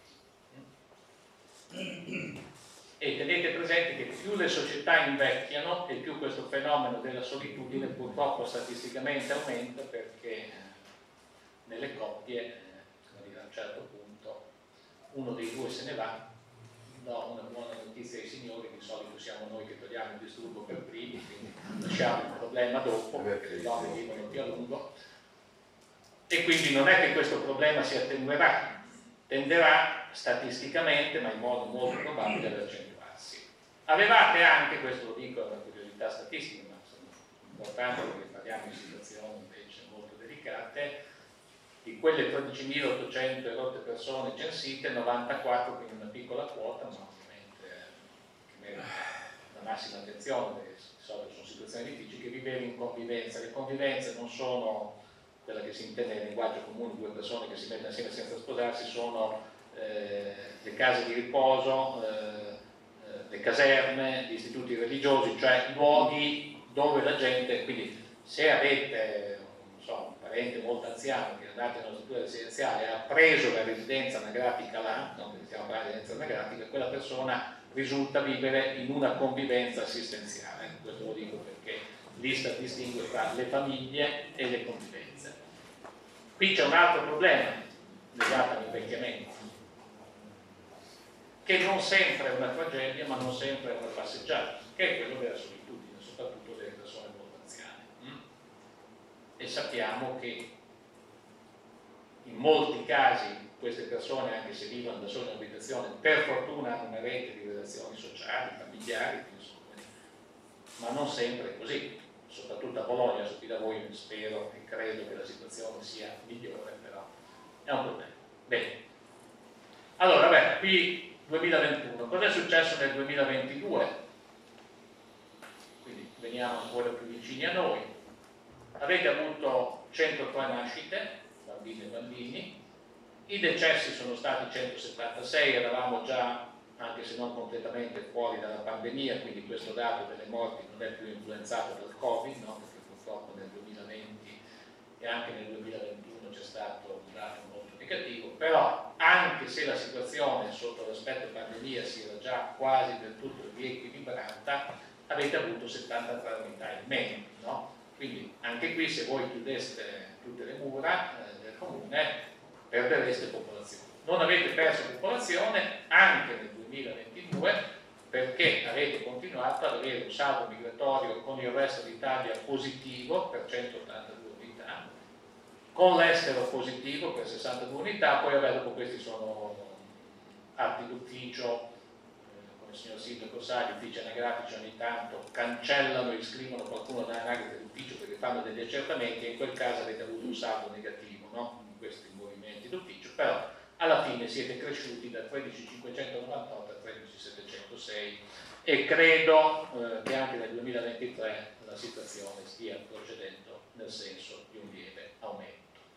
S1: E tenete presente che più le società invecchiano e più questo fenomeno della solitudine purtroppo statisticamente aumenta, perché nelle coppie a un certo punto uno dei due se ne va. Do una buona notizia ai signori: di solito siamo noi che togliamo il disturbo per primi, quindi lasciamo il problema dopo, perché le donne vivono più a lungo, e quindi non è che questo problema si attenuerà, tenderà statisticamente, ma in modo molto probabile, ad accentuarsi. Avevate anche, questo lo dico, è una curiosità statistica, ma sono importante perché parliamo di situazioni invece molto delicate, di quelle 13.800 erotte persone censite, 94, quindi una piccola quota, ma ovviamente che merita la massima attenzione, perché di solito sono situazioni difficili, che vivevano in convivenza. Le convivenze non sono quella che si intende nel linguaggio comune, due persone che si mettono assieme senza sposarsi, sono le case di riposo, le caserme, gli istituti religiosi, cioè luoghi dove la gente, quindi se avete un parente molto anziano che è andato in una struttura residenziale e ha preso la residenza anagrafica là, non che stiamo parlando di residenza anagrafica, quella persona risulta vivere in una convivenza assistenziale. Questo lo dico perché l'ISTAT distingue tra le famiglie e le convivenze. Qui c'è un altro problema legato all'invecchiamento, che non sempre è una tragedia, ma non sempre è una passeggiata, che è quello della solitudine, soprattutto delle persone molto anziane. E sappiamo che in molti casi queste persone, anche se vivono da sole in abitazione, per fortuna hanno una rete di relazioni sociali, familiari, ma non sempre è così. Soprattutto a Bologna, su qui da voi spero e credo che la situazione sia migliore, però è un problema. Bene, allora, qui 2021, cosa è successo nel 2022? Quindi veniamo ancora più vicini a noi. Avete avuto 103 nascite, bambine e bambini, i decessi sono stati 176, eravamo già, anche se non completamente, fuori dalla pandemia, quindi questo dato delle morti non è più influenzato dal Covid, no? Perché purtroppo nel 2020 e anche nel 2021 c'è stato un dato molto negativo, però anche se la situazione sotto l'aspetto pandemia si era già quasi del tutto riequilibrata, avete avuto 73 unità in meno, no? Quindi anche qui, se voi chiudeste tutte le mura del comune, perdereste popolazione. Non avete perso popolazione anche nel 2022, perché avete continuato ad avere un saldo migratorio con il resto d'Italia positivo per 182 unità, con l'estero positivo per 62 unità, poi dopo questi sono atti d'ufficio, come il signor Sindaco sa, gli uffici anagrafici ogni tanto cancellano e iscrivono qualcuno dall'anagrafe d'ufficio perché fanno degli accertamenti, e in quel caso avete avuto un saldo negativo, no? In questi movimenti d'ufficio, però alla fine siete cresciuti da 13.598 a 13.706 e credo che anche nel 2023 la situazione stia procedendo nel senso di un lieve aumento.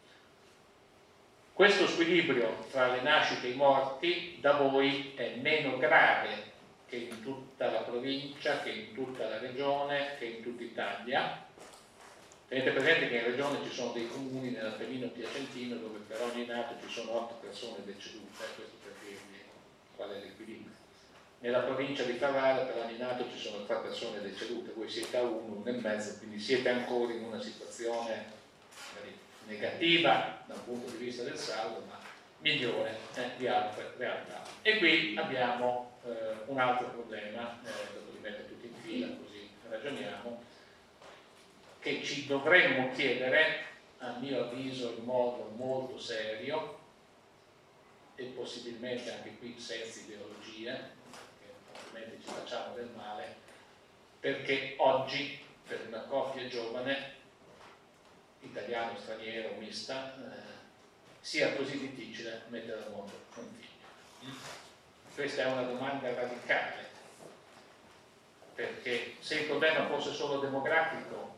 S1: Questo squilibrio tra le nascite e i morti da voi è meno grave che in tutta la provincia, che in tutta la regione, che in tutta Italia. Tenete presente che in regione ci sono dei comuni nell'Appennino Piacentino dove per ogni nato ci sono 8 persone decedute, questo per dirvi qual è l'equilibrio. Nella provincia di Ferrara per ogni nato ci sono 3 persone decedute, voi siete a 1, 1,5, quindi siete ancora in una situazione negativa dal punto di vista del saldo, ma migliore di altre realtà. E qui abbiamo un altro problema, dopo li metto tutti in fila così ragioniamo, che ci dovremmo chiedere, a mio avviso in modo molto serio e possibilmente anche qui senza ideologie, perché altrimenti ci facciamo del male, perché oggi per una coppia giovane, italiano, straniero, mista, sia così difficile mettere al mondo un figlio. Questa è una domanda radicale, perché se il problema fosse solo demografico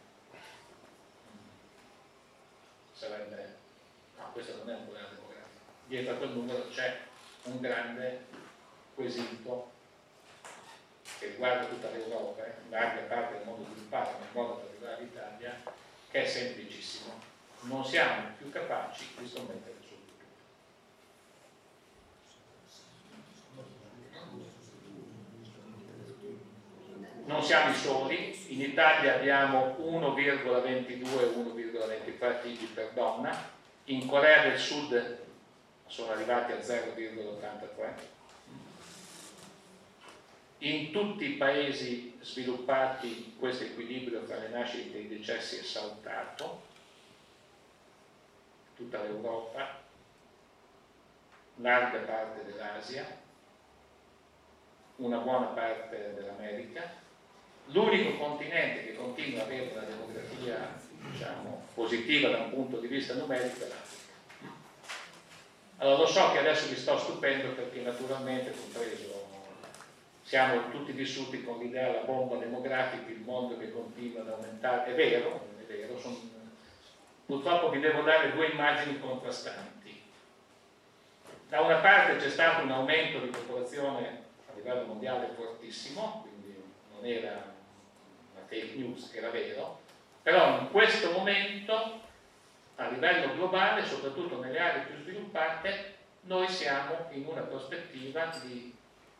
S1: sarebbe, no, questo non è un problema demografico, dietro a quel numero c'è un grande quesito che riguarda tutta l'Europa, in larga parte del mondo sviluppato, ma in modo particolare l'Italia, che è semplicissimo: non siamo più capaci di scommettere sul futuro. Non siamo i soli, in Italia abbiamo 1,22-1,23 figli per donna, in Corea del Sud sono arrivati a 0,83. In tutti i paesi sviluppati questo equilibrio tra le nascite e i decessi è saltato, tutta l'Europa, larga parte dell'Asia, una buona parte dell'America. L'unico continente che continua ad avere una demografia, diciamo, positiva da un punto di vista numerico è l'Africa. Allora, lo so che adesso vi sto stupendo perché naturalmente, compreso, siamo tutti vissuti con l'idea della bomba demografica, il mondo che continua ad aumentare. È vero, purtroppo vi devo dare due immagini contrastanti. Da una parte c'è stato un aumento di popolazione a livello mondiale fortissimo, quindi non era una fake news, era vero, però in questo momento a livello globale, soprattutto nelle aree più sviluppate, noi siamo in una prospettiva di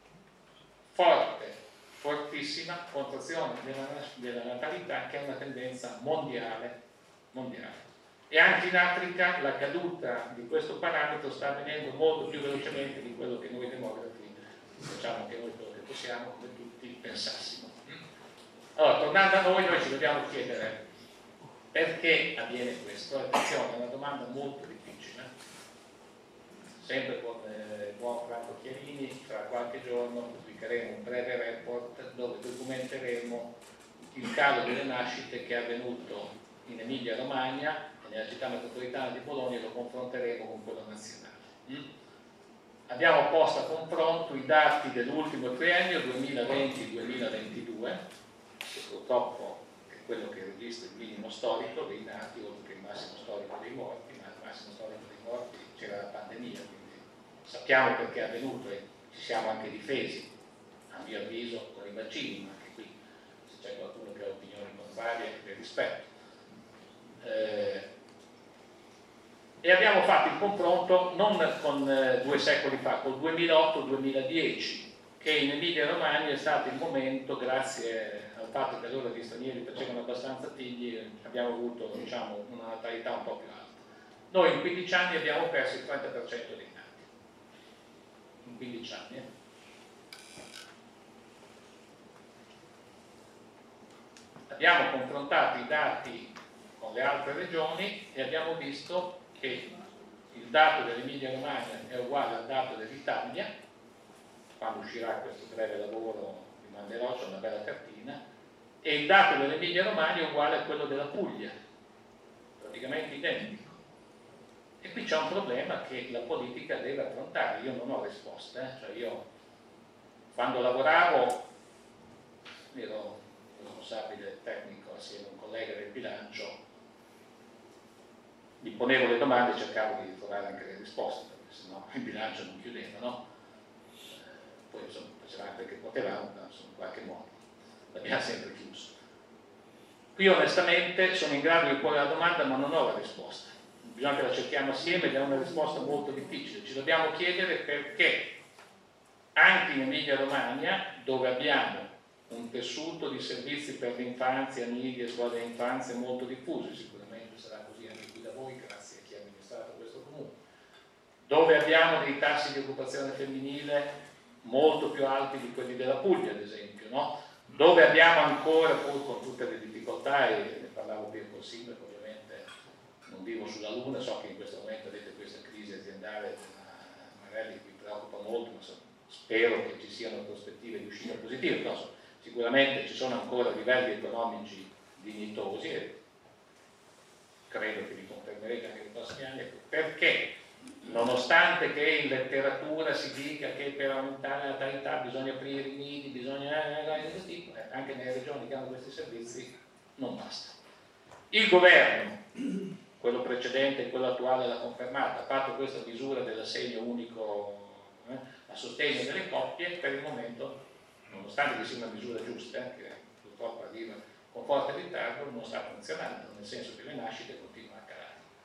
S1: fortissima contrazione della natalità, che è una tendenza mondiale. E anche in Africa la caduta di questo parametro sta avvenendo molto più velocemente di quello che noi demografi, diciamo che noi quello che possiamo, come tutti, pensassimo. Allora, tornando a noi ci dobbiamo chiedere perché avviene questo. Attenzione, è una domanda molto difficile. Sempre con il buon Franco Chiarini, fra qualche giorno pubblicheremo un breve report dove documenteremo il calo delle nascite che è avvenuto in Emilia Romagna e nella città metropolitana di Bologna, e lo confronteremo con quello nazionale. Abbiamo posto a confronto i dati dell'ultimo triennio 2020-2022, che purtroppo è quello che registra il minimo storico dei dati, oltre che il massimo storico dei morti, ma il massimo storico dei morti c'era la pandemia, quindi sappiamo perché è avvenuto e ci siamo anche difesi, a mio avviso, con i vaccini, ma anche qui se c'è qualcuno che ha opinioni contrarie, le rispetto. E abbiamo fatto il confronto non con 2 secoli fa, col 2008-2010, che in Emilia Romagna è stato il momento, grazie al fatto che allora gli stranieri facevano abbastanza figli, abbiamo avuto, diciamo, una natalità un po' più alta. Noi in 15 anni abbiamo perso il 30% dei nati. In 15 anni. Abbiamo confrontato i dati con le altre regioni e abbiamo visto che il dato dell'Emilia Romagna è uguale al dato dell'Italia. Quando uscirà questo breve lavoro vi manderò, c'è una bella cartina, e il dato dell'Emilia Romagna è uguale a quello della Puglia, praticamente identico. E qui c'è un problema che la politica deve affrontare. Io non ho risposte, cioè io quando lavoravo ero responsabile tecnico assieme a un collega del bilancio, gli ponevo le domande e cercavo di trovare anche le risposte, perché sennò il bilancio non chiudeva, no? Poi insomma facevamo perché potevamo, ma insomma in qualche modo l'abbiamo sempre chiuso. Qui onestamente sono in grado di porre la domanda ma non ho la risposta, bisogna che la cerchiamo assieme ed è una risposta molto difficile. Ci dobbiamo chiedere perché anche in Emilia Romagna, dove abbiamo un tessuto di servizi per l'infanzia, nidi e scuole d'infanzia molto diffusi, sicuramente sarà così anche qui da voi, grazie a chi ha amministrato questo comune, dove abbiamo dei tassi di occupazione femminile molto più alti di quelli della Puglia, ad esempio, no? Dove abbiamo ancora, pur con tutte le difficoltà, e ne parlavo prima col sindaco, ovviamente non vivo sulla luna, so che in questo momento avete questa crisi aziendale, magari vi preoccupa molto, ma spero che ci siano prospettive di uscita positive, però sicuramente ci sono ancora livelli economici dignitosi e credo che vi confermerete anche nei prossimi anni, perché nonostante che in letteratura si dica che per aumentare la natalità bisogna aprire i nidi, bisogna anche nelle regioni che hanno questi servizi non basta. Il governo, quello precedente e quello attuale l'ha confermata, ha fatto questa misura dell'assegno unico a sostegno delle coppie, per il momento nonostante sia una misura giusta, che purtroppo arriva con forte ritardo, non sta funzionando, nel senso che le nascite continuano a calare.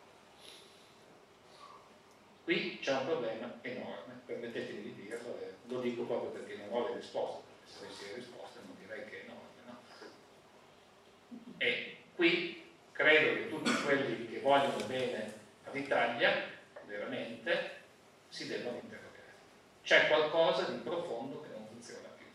S1: Qui c'è un problema enorme, permettetemi di dirlo, e lo dico proprio perché non ho le risposte, perché se avessi le risposte non direi che è enorme, no? E qui credo che tutti quelli che vogliono bene all'Italia, veramente, si devono interrogare. C'è qualcosa di profondo che non funziona più,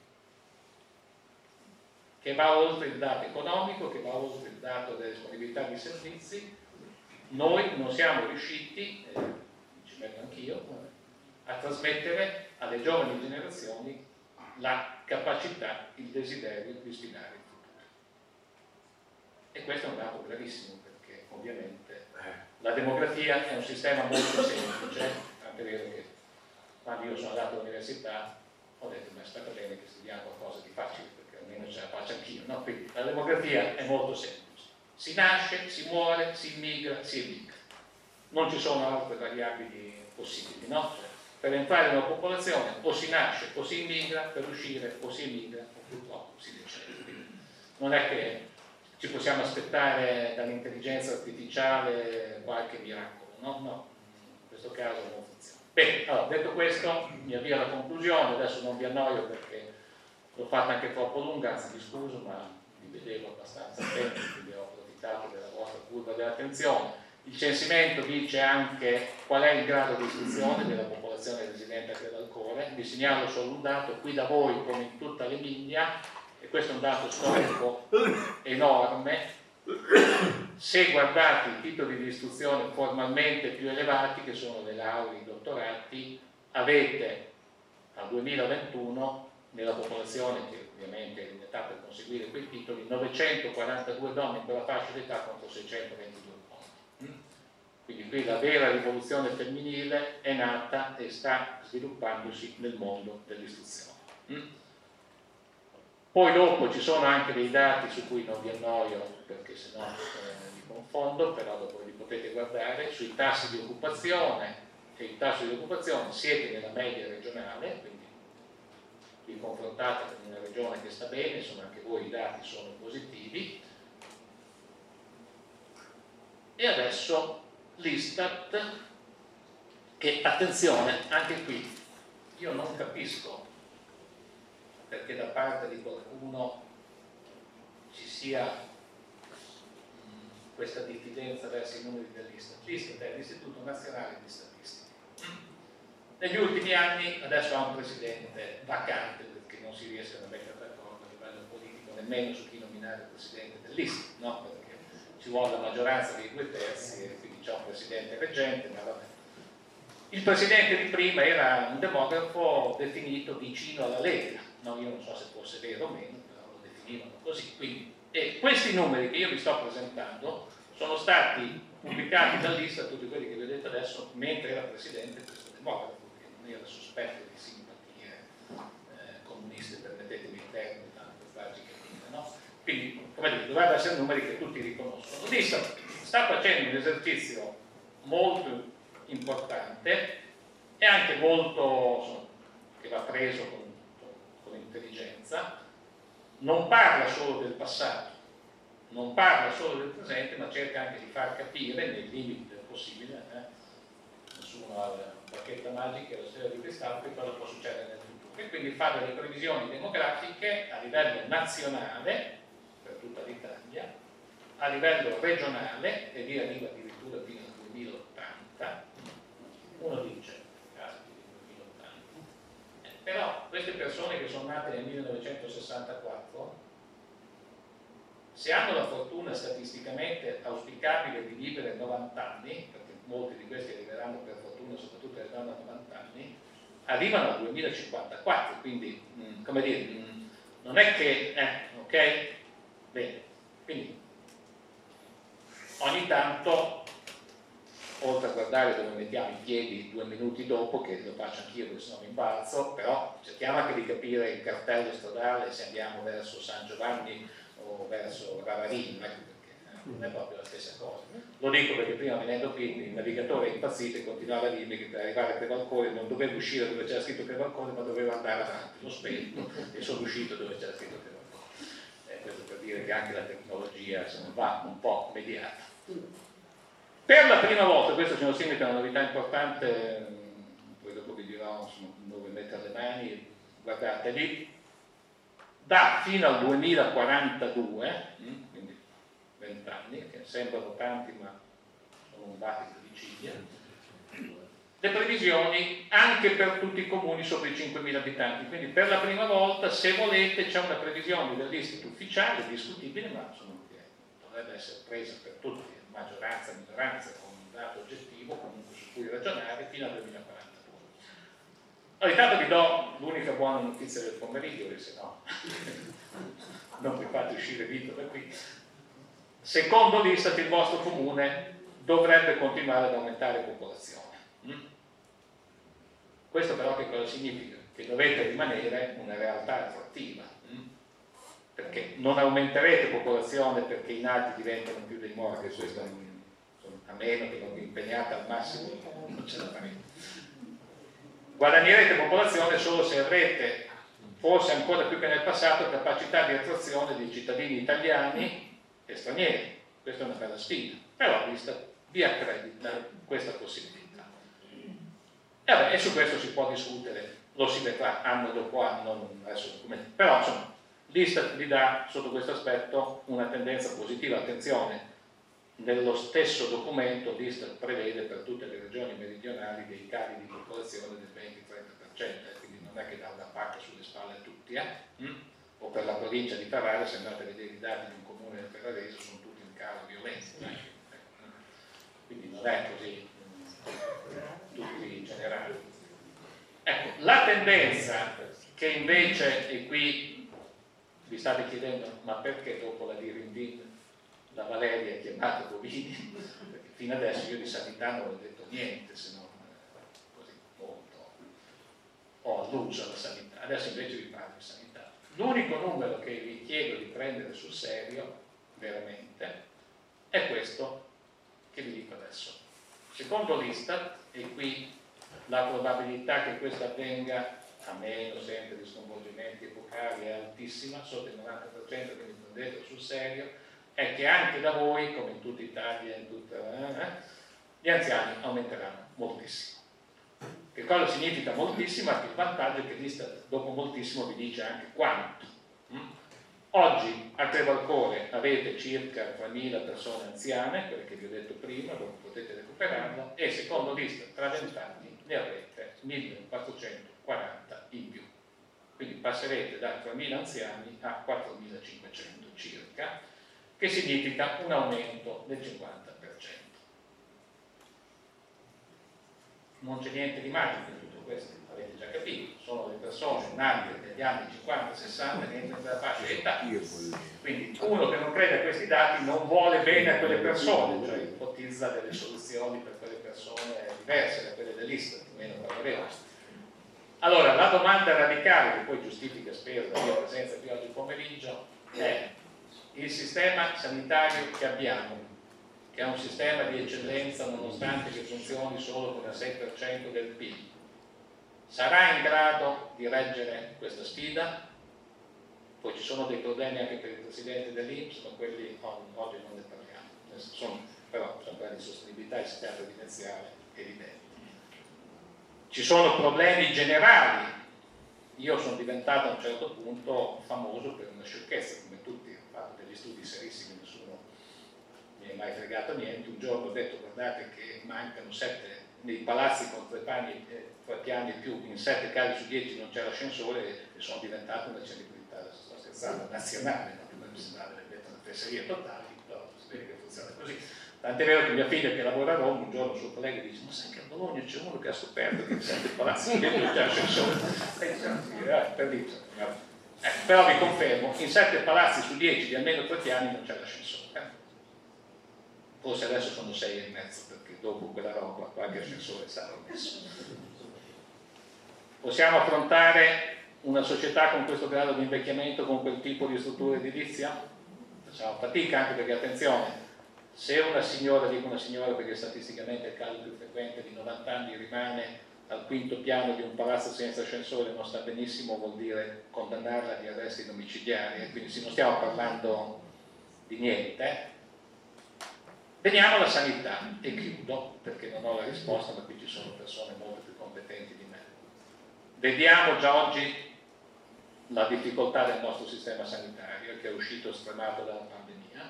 S1: che va oltre il dato economico, che va oltre il dato della disponibilità di servizi. Noi non siamo riusciti, ci metto anch'io, a trasmettere alle giovani generazioni la capacità, il desiderio di sfidare il futuro. E questo è un dato gravissimo, perché ovviamente la demografia è un sistema molto semplice, tant'è vero che quando io sono andato all'università ho detto ma è stato bene che studiamo qualcosa di facile, perché almeno ce la faccio anch'io, no? Quindi la demografia è molto semplice. Si nasce, si muore, si immigra, si emigra. Non ci sono altre variabili possibili, no? Per entrare in una popolazione o si nasce o si immigra, per uscire o si emigra o purtroppo si decede. Quindi non è che ci possiamo aspettare dall'intelligenza artificiale qualche miracolo, no? No, in questo caso non funziona. Bene, allora, detto questo, mi avvio alla conclusione, adesso non vi annoio perché l'ho fatta anche troppo lunga, anzi mi scuso, ma vi vedevo abbastanza tempo, quindi ho approfittato della vostra curva dell'attenzione. Il censimento dice anche qual è il grado di istruzione della popolazione residente a Crevalcore. Vi segnalo solo un dato, qui da voi come in tutta l'Emilia, e questo è un dato storico enorme. Se guardate i titoli di istruzione formalmente più elevati, che sono le lauree, i dottorati, avete al 2021 nella popolazione, che ovviamente è in età per conseguire quei titoli, 942 donne in quella fascia d'età contro 622 uomini. Quindi qui la vera rivoluzione femminile è nata e sta sviluppandosi nel mondo dell'istruzione. Poi dopo ci sono anche dei dati su cui non vi annoio perché sennò vi confondo, però dopo li potete guardare, sui tassi di occupazione, e il tasso di occupazione siete nella media regionale, quindi vi confrontate con una regione che sta bene, insomma anche voi i dati sono positivi. E adesso l'Istat, che attenzione, anche qui io non capisco perché da parte di qualcuno ci sia questa diffidenza verso i numeri dell'Istat. L'Istat è l'Istituto Nazionale di Statistica. Negli ultimi anni adesso ha un presidente vacante perché non si riesce a mettere d'accordo a livello politico nemmeno su chi nominare il presidente dell'Istat, no? Perché ci vuole la maggioranza dei 2/3 e quindi c'è un presidente reggente, ma vabbè. Il presidente di prima era un demografo definito vicino alla Lega, no, io non so se fosse vero o meno, però lo definivano così. Quindi, e questi numeri che io vi sto presentando sono stati pubblicati dall'Istat, tutti quelli che vedete adesso, mentre era presidente questo demografo, che non era sospetto di simpatie comuniste, permettetemi il termine, tanto per farci capire, no? Quindi, come dire, dovrebbero essere numeri che tutti riconoscono. L'Istat sta facendo un esercizio molto importante e anche molto, insomma, che va preso con intelligenza. Non parla solo del passato, non parla solo del presente, ma cerca anche di far capire nei limiti del possibile, nessuno ha la bacchetta magica e la sfera di cristallo, che cosa può succedere nel futuro, e quindi fa delle previsioni demografiche a livello nazionale per tutta l'Italia, a livello regionale, e lì arriva addirittura fino al 2080. Uno dice, caspita, 2080. Però queste persone che sono nate nel 1964, se hanno la fortuna statisticamente auspicabile di vivere 90 anni, perché molti di questi arriveranno per fortuna, soprattutto arriveranno a 90 anni, arrivano al 2054, quindi, come dire, non è che, ok? Bene, quindi ogni tanto, oltre a guardare dove mettiamo i piedi 2 minuti dopo, che lo faccio anch'io perché sono in imbarazzo, però cerchiamo anche di capire il cartello stradale se andiamo verso San Giovanni o verso Ravarino, perché non è proprio la stessa cosa. Lo dico perché prima venendo qui il navigatore è impazzito e continuava a dirmi che per arrivare a Crevalcore non dovevo uscire dove c'era scritto Crevalcore, ma dovevo andare avanti. L'ho spento e sono uscito dove c'era scritto Crevalcore. Questo per dire che anche la tecnologia va un po' mediata. Per la prima volta, questo ce lo significa una novità importante, poi dopo vi dirò dove mettere le mani, guardate lì, da fino al 2042, quindi 20 anni, che sembrano tanti ma sono un battito di ciglia, le previsioni anche per tutti i comuni sopra i 5.000 abitanti, quindi per la prima volta, se volete, c'è una previsione dell'Istat ufficiale, discutibile, ma dovrebbe essere presa per tutti, maggioranza, minoranza, con un dato oggettivo comunque su cui ragionare fino al 2042. Allora, intanto vi do l'unica buona notizia del pomeriggio, perché se no non vi fate uscire Vito da qui. Secondo l'Istat il vostro comune dovrebbe continuare ad aumentare popolazione. Questo però che cosa significa? Che dovete rimanere una realtà attrattiva, perché non aumenterete popolazione perché i nati diventano più dei morti, questo a meno che non vi impegnate al massimo non ce la farete. Guadagnerete popolazione solo se avrete, forse ancora più che nel passato, capacità di attrazione dei cittadini italiani e stranieri. Questa è una bella sfida, però vi accredita questa possibilità. E su questo si può discutere, lo si vedrà anno dopo anno, adesso, però insomma, l'Istat vi dà sotto questo aspetto una tendenza positiva. Attenzione, nello stesso documento l'Istat prevede per tutte le regioni meridionali dei cali di popolazione del 20-30%, quindi non è che dà una pacca sulle spalle a tutti, o per la provincia di Ferrara, se andate a vedere i dati di un comune del Ferrarese, sono tutti in calo violento, quindi non è così tutti in generale. Ecco, la tendenza che invece, e qui vi state chiedendo, ma perché dopo la Dirindin la Valeria è chiamata Bovini? Perché fino adesso io di sanità non ho detto niente, se non così molto ho alluso alla sanità, adesso invece vi parlo di sanità. L'unico numero che vi chiedo di prendere sul serio, veramente, è questo che vi dico adesso. Secondo l'Istat, e qui la probabilità che questo avvenga, a meno sempre di sconvolgimenti epocali, è altissima, sotto il 90%, quindi prendetelo sul serio, è che anche da voi, come in tutta Italia, gli anziani aumenteranno moltissimo. Che cosa significa moltissimo? Che il vantaggio è che l'Istat dopo moltissimo vi dice anche quanto. Oggi a Crevalcore avete circa 3.000 persone anziane, quelle che vi ho detto prima, dopo potete recuperarlo, e secondo l'Istat tra 20 anni ne avrete 1.440 in più. Quindi passerete da 3.000 anziani a 4.500 circa, che significa un aumento del 50%. Non c'è niente di magico in tutto questo, avete già capito, sono le persone nate negli anni 50-60 che entrano nella fascia di età. Quindi uno che non crede a questi dati non vuole bene a quelle persone, cioè ipotizza delle soluzioni per quelle persone diverse da quelle dell'Istat, meno favorevoli. Allora, la domanda radicale, che poi giustifica, spero, la mia presenza qui oggi pomeriggio, è: il sistema sanitario che abbiamo, che è un sistema di eccellenza nonostante che funzioni solo con il 6% del PIL, sarà in grado di reggere questa sfida? Poi ci sono dei problemi anche per il presidente dell'INPS, ma quelli oggi non ne parliamo. Però sono problemi di sostenibilità del sistema previdenziale evidenti. Ci sono problemi generali. Io sono diventato a un certo punto famoso per una sciocchezza, come tutti, ho fatto degli studi serissimi, nessuno mi è mai fregato niente. Un giorno ho detto: guardate che mancano 7 nei palazzi con 3 piani e più, in 7 casi su 10 non c'è l'ascensore, e sono diventato una celebrità, sto scherzando, nazionale, ma prima mi sembrava una fesseria totale, però si vede che funziona così. Tant'è vero che mia figlia, che lavora a Roma, un giorno il suo collega dice: ma sai che a Bologna c'è uno che ha scoperto che in 7 palazzi non c'è l'ascensore? Per dire, però vi confermo, in 7 palazzi su 10 di almeno 3 piani non c'è l'ascensore. Forse adesso sono 6,5, perché dopo quella roba qualche ascensore sarà messo. Possiamo affrontare una società con questo grado di invecchiamento, con quel tipo di struttura edilizia? Facciamo fatica, anche perché, attenzione, Se una signora, dico una signora perché statisticamente è il caso più frequente, di 90 anni rimane al quinto piano di un palazzo senza ascensore, non sta benissimo, vuol dire condannarla di arresti domiciliari, quindi non stiamo parlando di niente. Veniamo alla sanità, e chiudo perché non ho la risposta, ma qui ci sono persone molto più competenti di me. Vediamo già oggi la difficoltà del nostro sistema sanitario, che è uscito stremato dalla pandemia.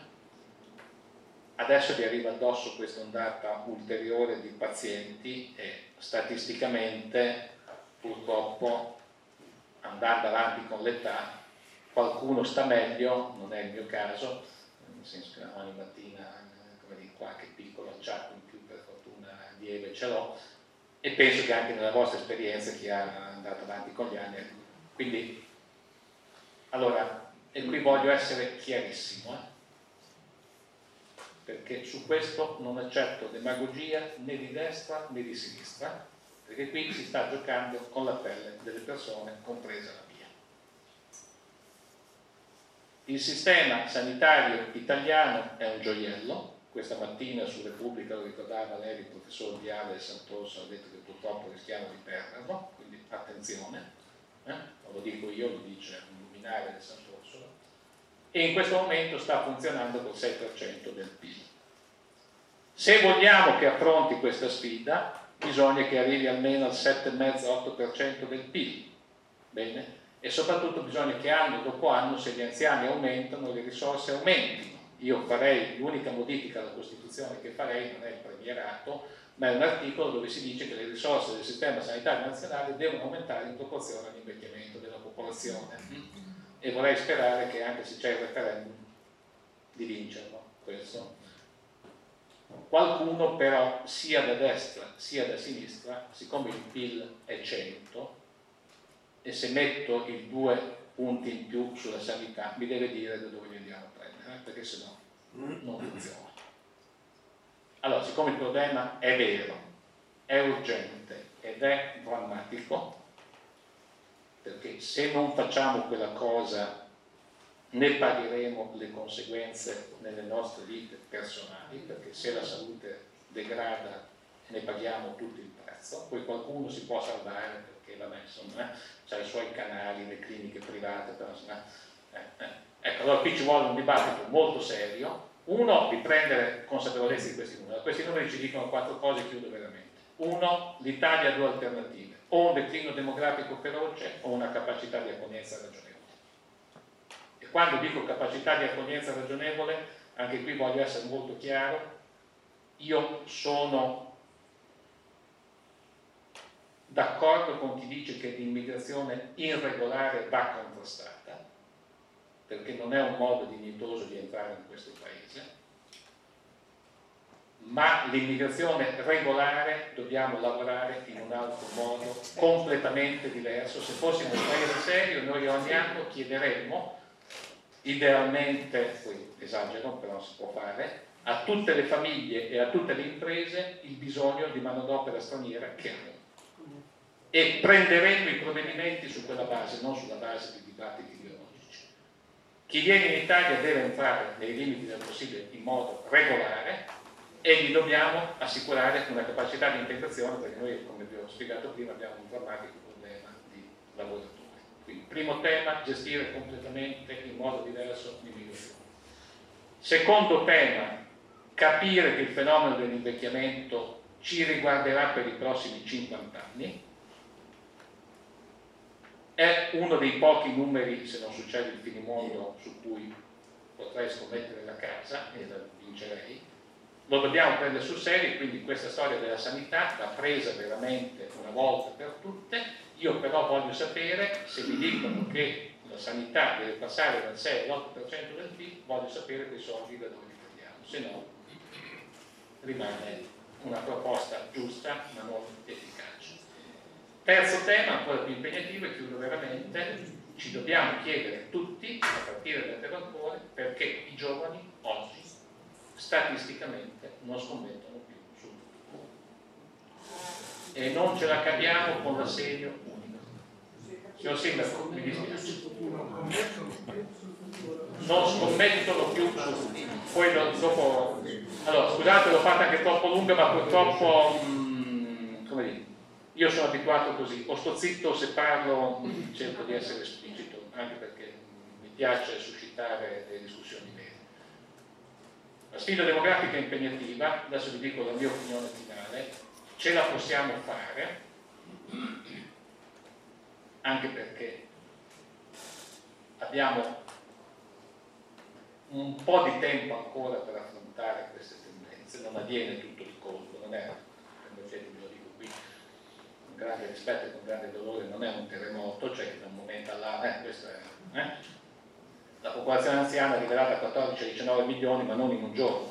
S1: Adesso vi arriva addosso questa ondata ulteriore di pazienti e statisticamente, purtroppo, andando avanti con l'età, qualcuno sta meglio, non è il mio caso, nel senso che ogni mattina, come dico, qualche piccolo acciacco in più, per fortuna lieve ce l'ho, e penso che anche nella vostra esperienza chi è andato avanti con gli anni. Quindi, allora, e qui voglio essere chiarissimo, perché su questo non accetto demagogia né di destra né di sinistra, perché qui si sta giocando con la pelle delle persone, compresa la mia. Il sistema sanitario italiano è un gioiello. Questa mattina su Repubblica, lo ricordava lei, il professor Viale e Sant'Orso ha detto che purtroppo rischiamo di perderlo, quindi attenzione, non lo dico io, lo dice un luminario del Sant'Orso, e in questo momento sta funzionando col 6% del PIL. Se vogliamo che affronti questa sfida, bisogna che arrivi almeno al 7,5-8% del PIL, bene? E soprattutto bisogna che anno dopo anno, se gli anziani aumentano, le risorse aumentino. Io farei, l'unica modifica alla Costituzione che farei non è il premierato, ma è un articolo dove si dice che le risorse del sistema sanitario nazionale devono aumentare in proporzione all'invecchiamento della popolazione. E vorrei sperare che, anche se c'è il referendum, di vincerlo questo. Qualcuno però, sia da destra sia da sinistra, siccome il PIL è 100, e se metto i 2 punti in più sulla sanità, mi deve dire da dove li andiamo a prendere, perché sennò non funziona. Allora, siccome il problema è vero, è urgente ed è drammatico, perché se non facciamo quella cosa ne pagheremo le conseguenze nelle nostre vite personali, perché se la salute degrada ne paghiamo tutto il prezzo. Poi qualcuno si può salvare perché vabbè, insomma, ha i suoi canali, le cliniche private, però insomma, ecco, allora qui ci vuole un dibattito molto serio, uno, di prendere consapevolezza di questi numeri. Questi numeri ci dicono 4 cose e chiudo veramente. Uno, l'Italia ha 2 alternative, o un declino demografico feroce o una capacità di accoglienza ragionevole. E quando dico capacità di accoglienza ragionevole, anche qui voglio essere molto chiaro, io sono d'accordo con chi dice che l'immigrazione irregolare va contrastata, perché non è un modo dignitoso di entrare in questo paese, ma l'immigrazione regolare dobbiamo lavorare in un altro modo completamente diverso. Se fossimo un paese serio, noi ogni anno chiederemmo, idealmente, poi esagero, però non si può fare, a tutte le famiglie e a tutte le imprese il bisogno di manodopera straniera che hanno. E prenderemo i provvedimenti su quella base, non sulla base di dibattiti ideologici. Chi viene in Italia deve entrare nei limiti del possibile in modo regolare e gli dobbiamo assicurare una capacità di integrazione, perché noi, come vi ho spiegato prima, abbiamo un drammatico problema di lavoratori. Quindi, primo tema, gestire completamente in modo diverso l'immigrazione. Secondo tema, capire che il fenomeno dell'invecchiamento ci riguarderà per i prossimi 50 anni. È uno dei pochi numeri, se non succede il finimondo, su cui potrei scommettere la casa e la vincerei. Lo dobbiamo prendere sul serio, quindi questa storia della sanità va presa veramente una volta per tutte. Io però voglio sapere, se mi dicono che la sanità deve passare dal 6 all'8% del PIL, voglio sapere quei soldi da dove li prendiamo, se no rimane una proposta giusta ma non efficace. Terzo tema, ancora più impegnativo, e chiudo veramente, ci dobbiamo chiedere tutti, a partire dal terrore, perché i giovani oggi statisticamente non scommettono più sul futuro. E non ce la caviamo con l'assegno unico. Signor Sindaco, mi dispiace. Non scommettono più su. Poi dopo. Allora, scusate, l'ho fatta anche troppo lunga, ma purtroppo, come dire, io sono abituato così, o sto zitto se parlo, cerco di essere esplicito, anche perché mi piace suscitare delle discussioni vere. La sfida demografica è impegnativa, adesso vi dico la mia opinione finale, ce la possiamo fare, anche perché abbiamo un po' di tempo ancora per affrontare queste tendenze, non avviene tutto di colpo, non è, permettetemi, lo dico qui, con grande rispetto e con grande dolore, non è un terremoto, cioè che da un momento all'altro, questo è, la popolazione anziana arriverà da 14 a 19 milioni, ma non in un giorno,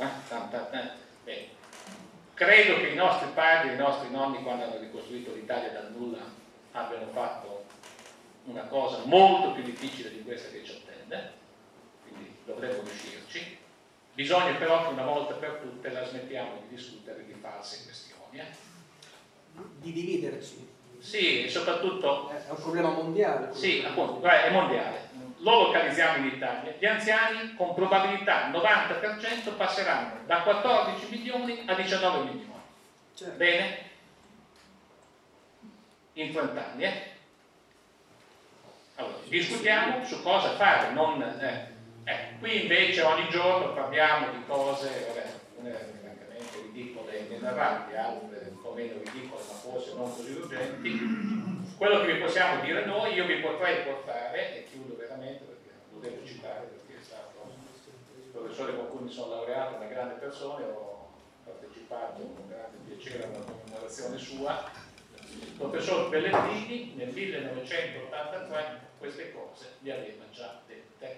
S1: credo che i nostri padri, i nostri nonni, quando hanno ricostruito l'Italia dal nulla, abbiano fatto una cosa molto più difficile di questa che ci attende, quindi dovremmo riuscirci. Bisogna però che una volta per tutte la smettiamo di discutere di false questioni.
S2: Di dividerci.
S1: Sì, e soprattutto...
S2: È un problema mondiale.
S1: Sì, appunto, è mondiale. Lo localizziamo in Italia. Gli anziani con probabilità 90% passeranno da 14 milioni a 19 milioni.
S2: Certo.
S1: Bene? In 30 anni, Allora, discutiamo su cosa fare, non... qui invece ogni giorno parliamo di cose, francamente ridicole e inenarrabili, altre un po' meno ridicole, ma forse non così urgenti. Quello che vi possiamo dire noi, io vi potrei portare, e chiudo veramente perché lo devo citare perché è stato il professore con cui mi sono laureato, una grande persona, ho partecipato con grande piacere a una commemorazione sua. Il professor Pellegrini nel 1983 queste cose le aveva già dette,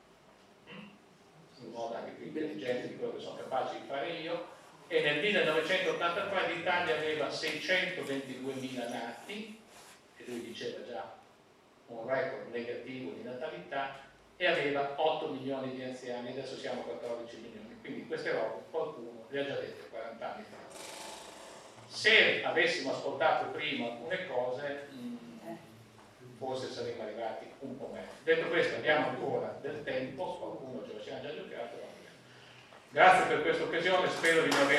S1: in modo anche più intelligente di quello che sono capace di fare io, e nel 1983 l'Italia aveva 622.000 nati, e lui diceva già un record negativo di natalità, e aveva 8 milioni di anziani, adesso siamo a 14 milioni, quindi queste robe qualcuno le ha già dette 40 anni fa. Se avessimo ascoltato prima alcune cose, forse saremmo arrivati un po' meglio. Detto questo, abbiamo ancora del tempo, qualcuno ce lo siamo già giocato. Grazie per questa occasione, spero di non avere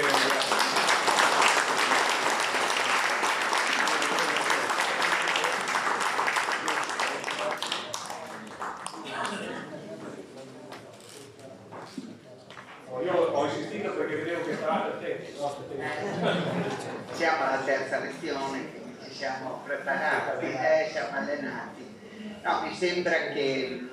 S1: io ho insistito perché vedevo che stava del tempo.
S4: Siamo alla terza lezione, quindi ci siamo preparati, siamo allenati. No, mi sembra che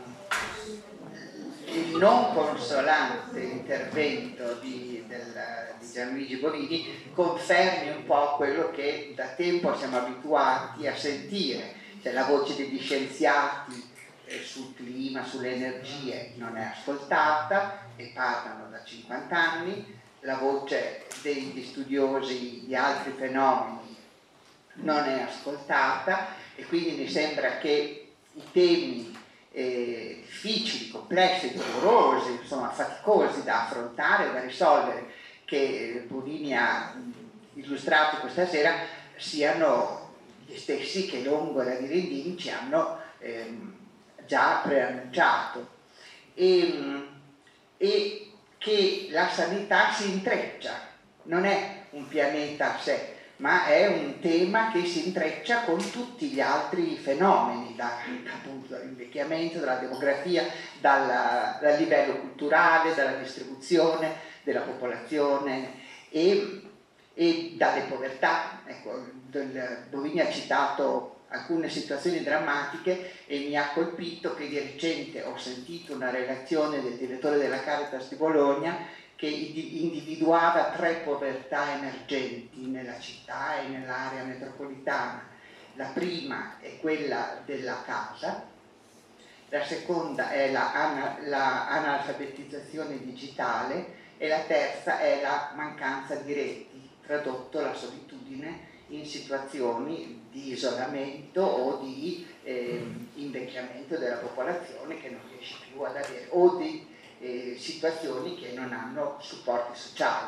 S4: il non consolante intervento di Gianluigi Bonini confermi un po' quello che da tempo siamo abituati a sentire, cioè la voce degli scienziati sul clima, sulle energie non è ascoltata e parlano da 50 anni, la voce degli studiosi di altri fenomeni non è ascoltata, e quindi mi sembra che i temi difficili, complessi, dolorosi, insomma faticosi da affrontare, da risolvere, che Bonini ha illustrato questa sera, siano gli stessi che Longo e Ghirendini ci hanno già preannunciato, e che la sanità si intreccia, non è un pianeta a sé, ma è un tema che si intreccia con tutti gli altri fenomeni, appunto dall'invecchiamento, dalla demografia, dal livello culturale, dalla distribuzione della popolazione e dalle povertà. Ecco, Bonini ha citato alcune situazioni drammatiche e mi ha colpito che di recente ho sentito una relazione del direttore della Caritas di Bologna che individuava 3 povertà emergenti nella città e nell'area metropolitana. La prima è quella della casa, la seconda è la analfabetizzazione digitale e la terza è la mancanza di reti, tradotto la solitudine in situazioni di isolamento o di invecchiamento della popolazione che non riesce più ad avere, o di situazioni che non hanno supporti sociali.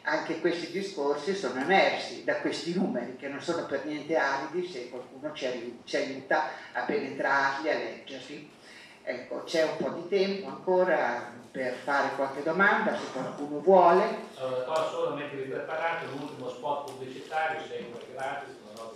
S4: anche questi discorsi sono emersi da questi numeri che non sono per niente aridi se qualcuno ci aiuta a penetrarli, a leggerli. Ecco, c'è un po' di tempo ancora per fare qualche domanda, se qualcuno vuole.
S1: Allora, solo mettervi preparati, l'ultimo spot pubblicitario, sempre gratis,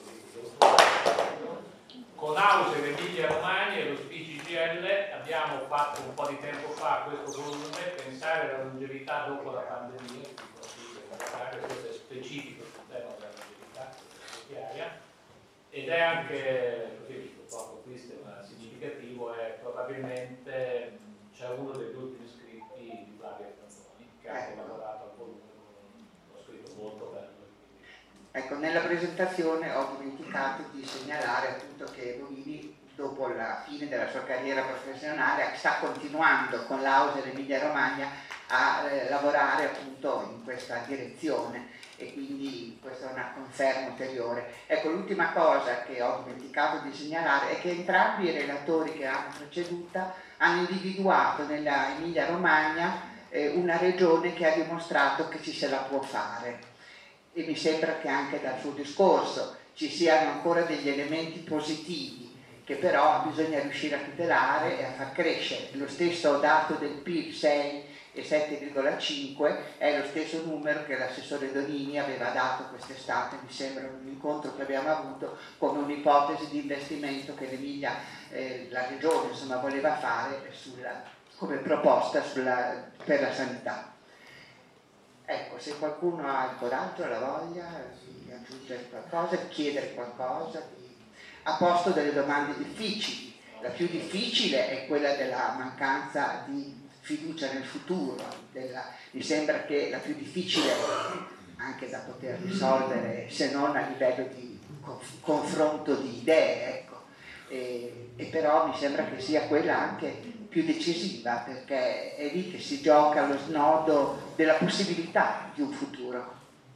S1: con Auser, Emilia Romagna e lo CGIL abbiamo fatto un po' di tempo fa questo volume, pensare alla longevità dopo la pandemia, questo è specifico sul tema della longevità ferroviaria, ed è anche, così purtroppo questo è significativo, è probabilmente c'è uno degli ultimi scritti di Flavia Canzoni che ha lavorato al volume, ho scritto molto bello.
S4: Ecco, nella presentazione ho dimenticato di segnalare appunto che Bonini, dopo la fine della sua carriera professionale, sta continuando con l'Auser Emilia Romagna a lavorare appunto in questa direzione, e quindi questa è una conferma ulteriore. Ecco, l'ultima cosa che ho dimenticato di segnalare è che entrambi i relatori che hanno preceduta hanno individuato nella Emilia Romagna una regione che ha dimostrato che ci se la può fare, e mi sembra che anche dal suo discorso ci siano ancora degli elementi positivi che però bisogna riuscire a tutelare e a far crescere. Lo stesso dato del PIL 6 e 7,5 è lo stesso numero che l'assessore Donini aveva dato quest'estate, mi sembra, un incontro che abbiamo avuto, come un'ipotesi di investimento che l'Emilia, la regione insomma, voleva fare come proposta per la sanità. Ecco, se qualcuno ha il coraggio, la voglia di aggiungere qualcosa, di chiedere qualcosa, a posto delle domande difficili. La più difficile è quella della mancanza di fiducia nel futuro. Mi sembra che la più difficile, anche da poter risolvere, se non a livello di confronto di idee, ecco. E però mi sembra che sia quella anche più decisiva, perché è lì che si gioca lo snodo della possibilità di un futuro.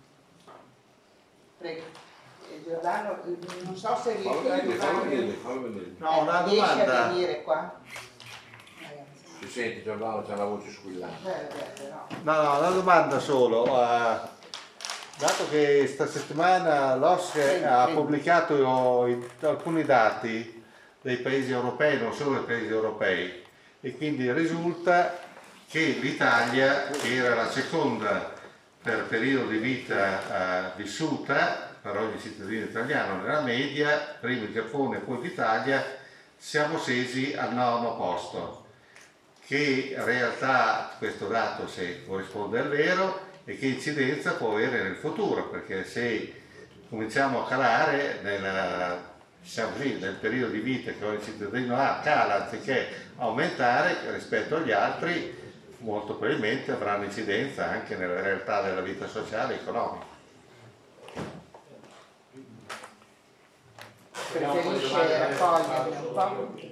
S4: Prego. Giordano, non so se riesci a
S5: No, una domanda.
S4: a venire qua.
S5: Si sente Giordano, c'ha la voce squillante.
S2: No, una domanda solo. Dato che sta settimana l'OSCE ha pubblicato alcuni dati dei paesi europei, non solo dei paesi europei, e quindi risulta che l'Italia, che era la seconda per periodo di vita vissuta per ogni cittadino italiano nella media, prima il Giappone e poi l'Italia, siamo scesi al 9° posto. Che in realtà questo dato, se corrisponde al vero, e che incidenza può avere nel futuro, perché se cominciamo a calare nel periodo di vita che ogni cittadino ha, cala anziché aumentare rispetto agli altri, molto probabilmente avrà un'incidenza anche nella realtà della vita sociale e economica.
S4: Preferisce raccogliere un po'?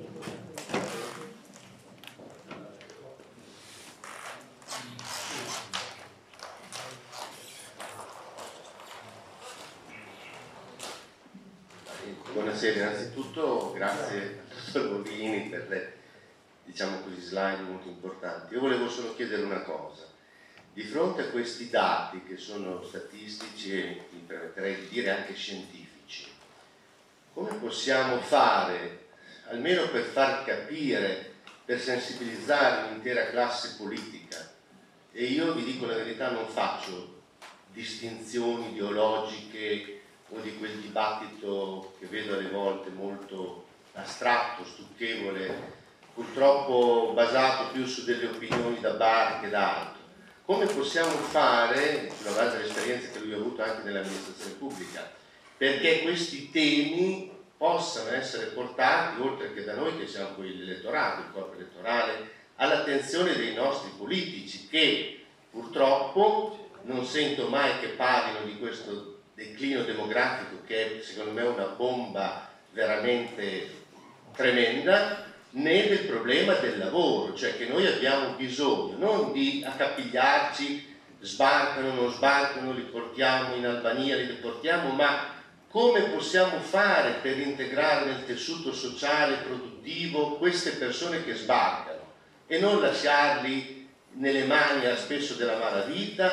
S6: Buonasera, innanzitutto grazie a Dottor Bonini per le, diciamo così, slide molto importanti. Io volevo solo chiedere una cosa: di fronte a questi dati che sono statistici e mi permetterei di dire anche scientifici, come possiamo fare, almeno per far capire, per sensibilizzare l'intera classe politica, e io vi dico la verità, non faccio distinzioni ideologiche o di quel dibattito che vedo alle volte molto astratto, stucchevole, purtroppo basato più su delle opinioni da bar che da altro. Come possiamo fare, sulla base delle esperienze che lui ha avuto anche nell'amministrazione pubblica, perché questi temi possano essere portati, oltre che da noi che siamo poi l'elettorato, il corpo elettorale, all'attenzione dei nostri politici, che purtroppo non sento mai che parlino di questo declino demografico, che è secondo me una bomba veramente tremenda, né del problema del lavoro, cioè che noi abbiamo bisogno non di accapigliarci, sbarcano, non sbarcano, li portiamo in Albania, li deportiamo, ma come possiamo fare per integrare nel tessuto sociale e produttivo queste persone che sbarcano e non lasciarli nelle mani spesso della malavita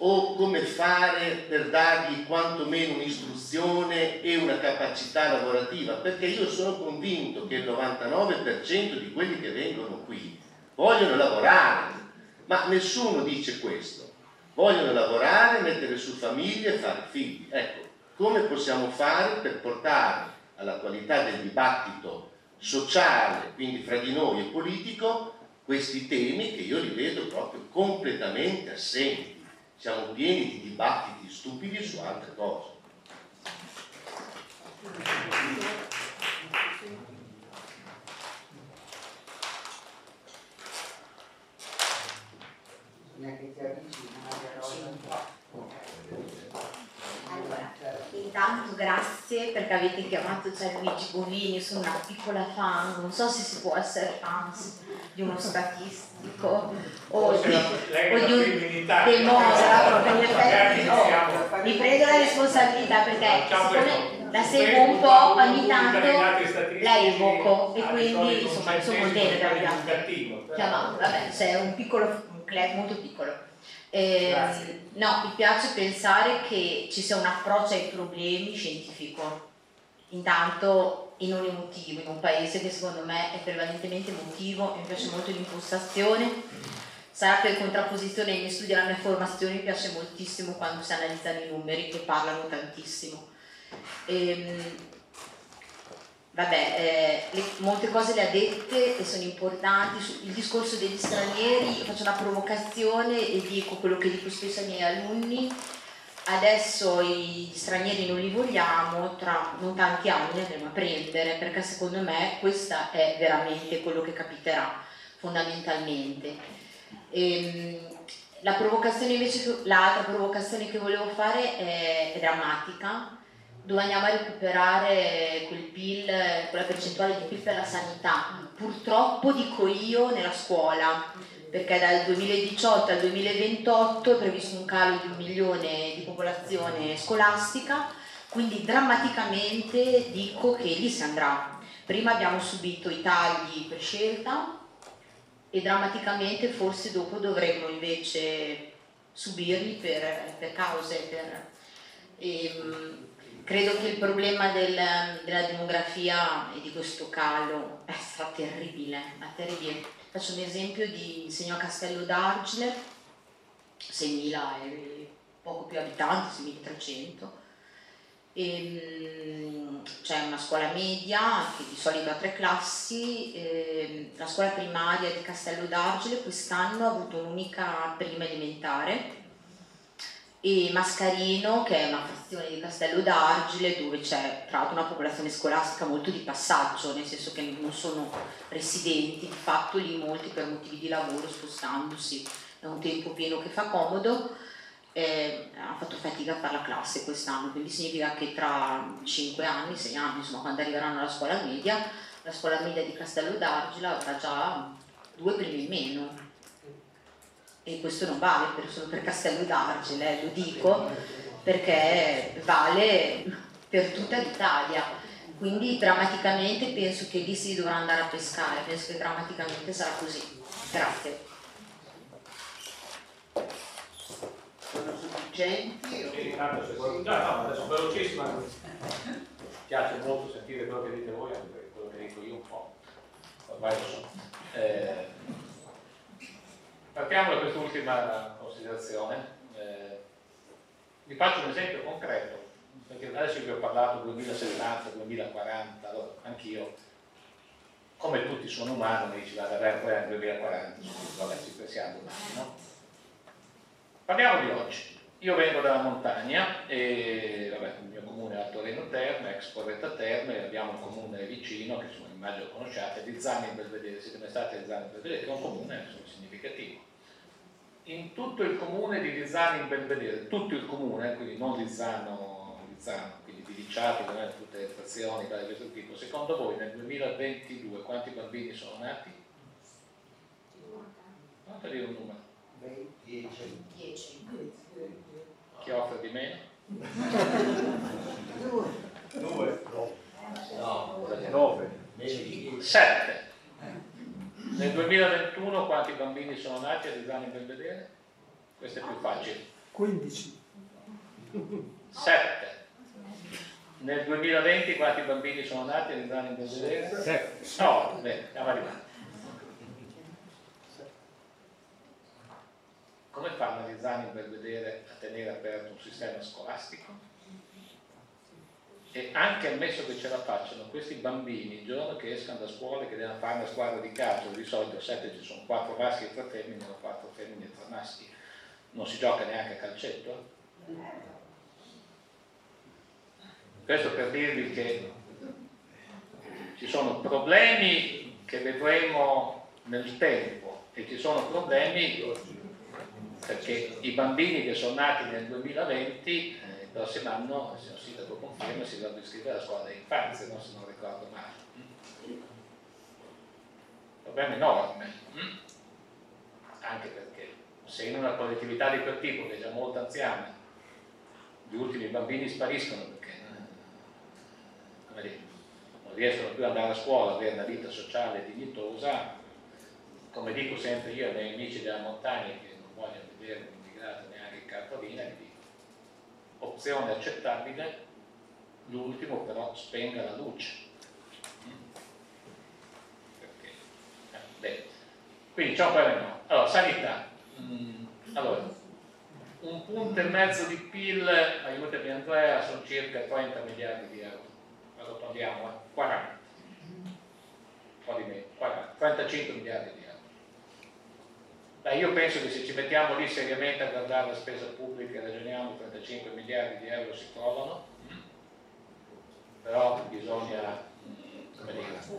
S6: o come fare per dargli quantomeno un'istruzione e una capacità lavorativa, perché io sono convinto che il 99% di quelli che vengono qui vogliono lavorare, ma nessuno dice questo. Vogliono lavorare, mettere su famiglie e fare figli. Ecco, come possiamo fare per portare alla qualità del dibattito sociale, quindi fra di noi e politico, questi temi che io li vedo proprio completamente assenti. Siamo pieni di dibattiti stupidi su altre cose.
S7: Allora, intanto grazie perché avete chiamato Gianluigi Bonini, sono una piccola fan, non so se si può essere fans di uno statistico o di un demografo, in effetti mi prendo la responsabilità perché siccome la seguo un po', ogni tanto la evoco e quindi insomma sono contenta di averla chiamata. Vabbè, c'è un club molto piccolo. No, mi piace pensare che ci sia un approccio ai problemi scientifico, intanto e non emotivo, in un paese che secondo me è prevalentemente emotivo. Mi piace molto l'impostazione, sarà per contrapposizione ai miei studi e alla mia formazione. Mi piace moltissimo quando si analizzano i numeri che parlano tantissimo. Molte cose le ha dette e sono importanti. Il discorso degli stranieri, io faccio una provocazione e dico quello che dico spesso ai miei alunni: adesso gli stranieri non li vogliamo, tra non tanti anni li andremo a prendere, perché secondo me questa è veramente quello che capiterà fondamentalmente. La provocazione invece, l'altra provocazione che volevo fare è drammatica, dove andiamo a recuperare quel PIL, quella percentuale di PIL per la sanità. Purtroppo dico io nella scuola, perché dal 2018 al 2028 è previsto un calo di 1 milione di popolazione scolastica, quindi drammaticamente dico che lì si andrà. Prima abbiamo subito i tagli per scelta e drammaticamente forse dopo dovremmo invece subirli per cause. Credo che il problema della demografia e di questo calo sarà terribile, terribile. Faccio un esempio insegno a Castello d'Argine, 6.000 e poco più abitanti, 6.300. C'è una scuola media che di solito ha 3 classi. La scuola primaria di Castello d'Argine quest'anno ha avuto un'unica prima elementare, e Mascarino, che è una frazione di Castello d'Argine, dove c'è tra l'altro una popolazione scolastica molto di passaggio, nel senso che non sono residenti, di fatto lì molti per motivi di lavoro, spostandosi, è un tempo pieno che fa comodo, ha fatto fatica a fare la classe quest'anno, quindi significa che tra 5 anni, 6 anni, insomma, quando arriveranno alla scuola media, la scuola media di Castello d'Argine avrà già 2 primi in meno. E questo non vale solo per Castello d'Argine, lo dico perché vale per tutta l'Italia, quindi drammaticamente penso che lì si dovrà andare a pescare, penso che drammaticamente sarà così. Grazie.
S4: Sono sufficienti?
S1: No, adesso velocissima. Mi piace molto sentire quello che dite voi, anche quello che dico io un po', ormai lo so. Partiamo da quest'ultima considerazione. Vi faccio un esempio concreto, perché adesso vi ho parlato 2070, 2040, allora anch'io, come tutti sono umano, mi dici vado a poi nel 2040, vabbè, ci pensiamo domani, no? Parliamo di oggi. Io vengo dalla montagna e vabbè, il mio comune è Alto Reno Terme, ex Porretta Terme, e abbiamo un comune vicino che insomma, immagino conosciate, di Zani in Belvedere. Siete mai stati a Zani in Belvedere, che è un comune significativo. In tutto il comune di Rizzano in Belvedere, tutto il comune, quindi non Rizzano, quindi di Licciato, tutte le frazioni di questo tipo, secondo voi nel 2022 quanti bambini sono nati? Quanto dire un numero?
S7: 10.
S1: Chi offre di meno? 7. Nel 2021 quanti bambini sono nati a Rizzano in Belvedere? Questo è più facile.
S8: 15.
S1: 7. Nel 2020 quanti bambini sono nati all'esame in Belvedere? No, bene, siamo arrivati. Come fanno gli esami in Belvedere a tenere aperto un sistema scolastico? E anche ammesso che ce la facciano, questi bambini, il giorno che escano da scuola, che devono fare una squadra di calcio, di solito 7 ci sono 4 maschi e 3 femmine o 4 femmine e 3 maschi, non si gioca neanche a calcetto? Questo per dirvi che ci sono problemi che vedremo nel tempo e ci sono problemi perché i bambini che sono nati nel 2020 il prossimo anno, se il sindaco conferma, si dovranno iscrivere alla scuola dell'infanzia, no? Se non ricordo male. Problema enorme, anche perché se in una collettività di quel tipo che è già molto anziana gli ultimi bambini spariscono perché come dire, non riescono più ad andare a scuola, avere una vita sociale dignitosa, come dico sempre io ai miei amici della montagna che non vogliono vedere un immigrato neanche in cartolina, vi dico, opzione accettabile, l'ultimo però spenga la luce. Perché? Bene. Quindi c'è un problema. Allora, sanità. Allora, 1,5 punti di PIL, aiutami Andrea, sono circa 30 miliardi di euro. Allora togliamo 40, un po' di meno, 40, 35 miliardi di euro. Beh, io penso che se ci mettiamo lì seriamente a guardare la spesa pubblica e ragioniamo, 35 miliardi di euro si trovano, però bisogna, come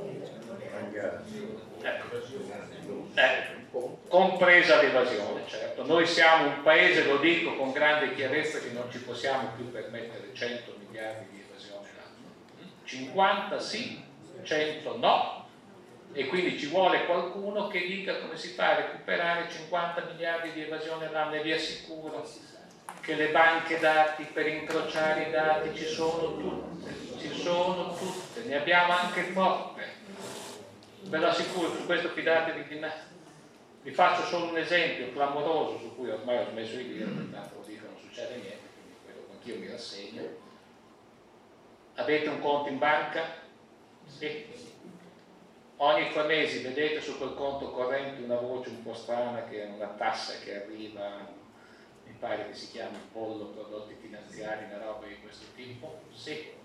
S1: dire, compresa l'evasione, certo. Noi siamo un paese, lo dico con grande chiarezza, che non ci possiamo più permettere 100 miliardi di evasione l'anno. 50 sì, 100 no, e quindi ci vuole qualcuno che dica come si fa a recuperare 50 miliardi di evasione l'anno, e vi assicuro che le banche dati per incrociare i dati ci sono tutte, ne abbiamo anche troppe, ve lo assicuro, su questo fidatevi di me. Vi faccio solo un esempio clamoroso su cui ormai ho smesso di dire, tanto lo dico non succede niente, quindi quello anch'io mi rassegno. Avete un conto in banca? Sì. Ogni 3 mesi vedete su quel conto corrente una voce un po' strana che è una tassa che arriva, mi pare che si chiami bollo prodotti finanziari, una roba di questo tipo? Sì.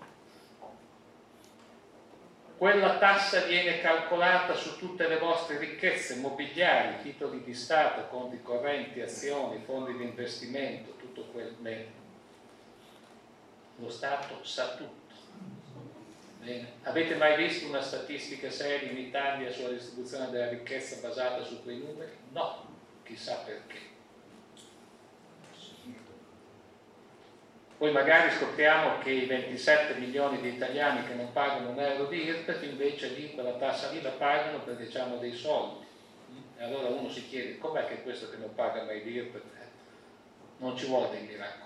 S1: Quella tassa viene calcolata su tutte le vostre ricchezze mobiliari, titoli di Stato, conti correnti, azioni, fondi di investimento, tutto quel bene. Lo Stato sa tutto. Bene. Avete mai visto una statistica seria in Italia sulla distribuzione della ricchezza basata su quei numeri? No, chissà perché. Poi magari scopriamo che i 27 milioni di italiani che non pagano un euro di IRPEF invece lì quella tassa lì la pagano perché hanno dei soldi. E allora uno si chiede com'è che questo che non paga mai di IRPEF non ci vuole dei miracoli.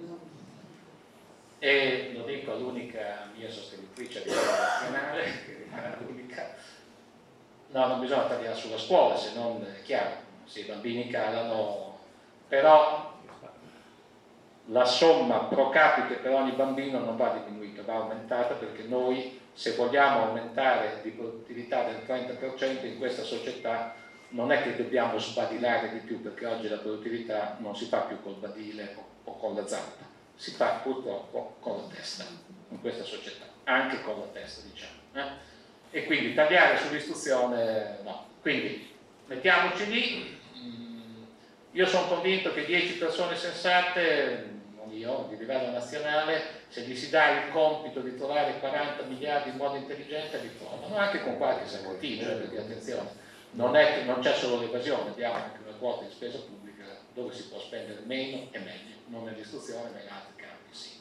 S1: E lo dico all'unica mia sostenitrice a livello nazionale, che rimane l'unica, no, non bisogna tagliare sulla scuola, se non è chiaro, se i bambini calano, però la somma pro capite per ogni bambino non va diminuita, va aumentata, perché noi, se vogliamo aumentare di produttività del 30% in questa società, non è che dobbiamo sbadilare di più, perché oggi la produttività non si fa più col badile o con la zampa, si fa purtroppo con la testa in questa società, anche con la testa, diciamo. E quindi tagliare sull'istruzione no. Quindi mettiamoci lì. Io sono convinto che 10 persone sensate, non io, di livello nazionale, se gli si dà il compito di trovare 40 miliardi in modo intelligente, li trovano, anche con qualche sacrificio, perché attenzione, non è che non c'è solo l'evasione, abbiamo anche una quota di spesa pubblica dove si può spendere meno e meglio, non nell'istruzione ma in altri campi sì.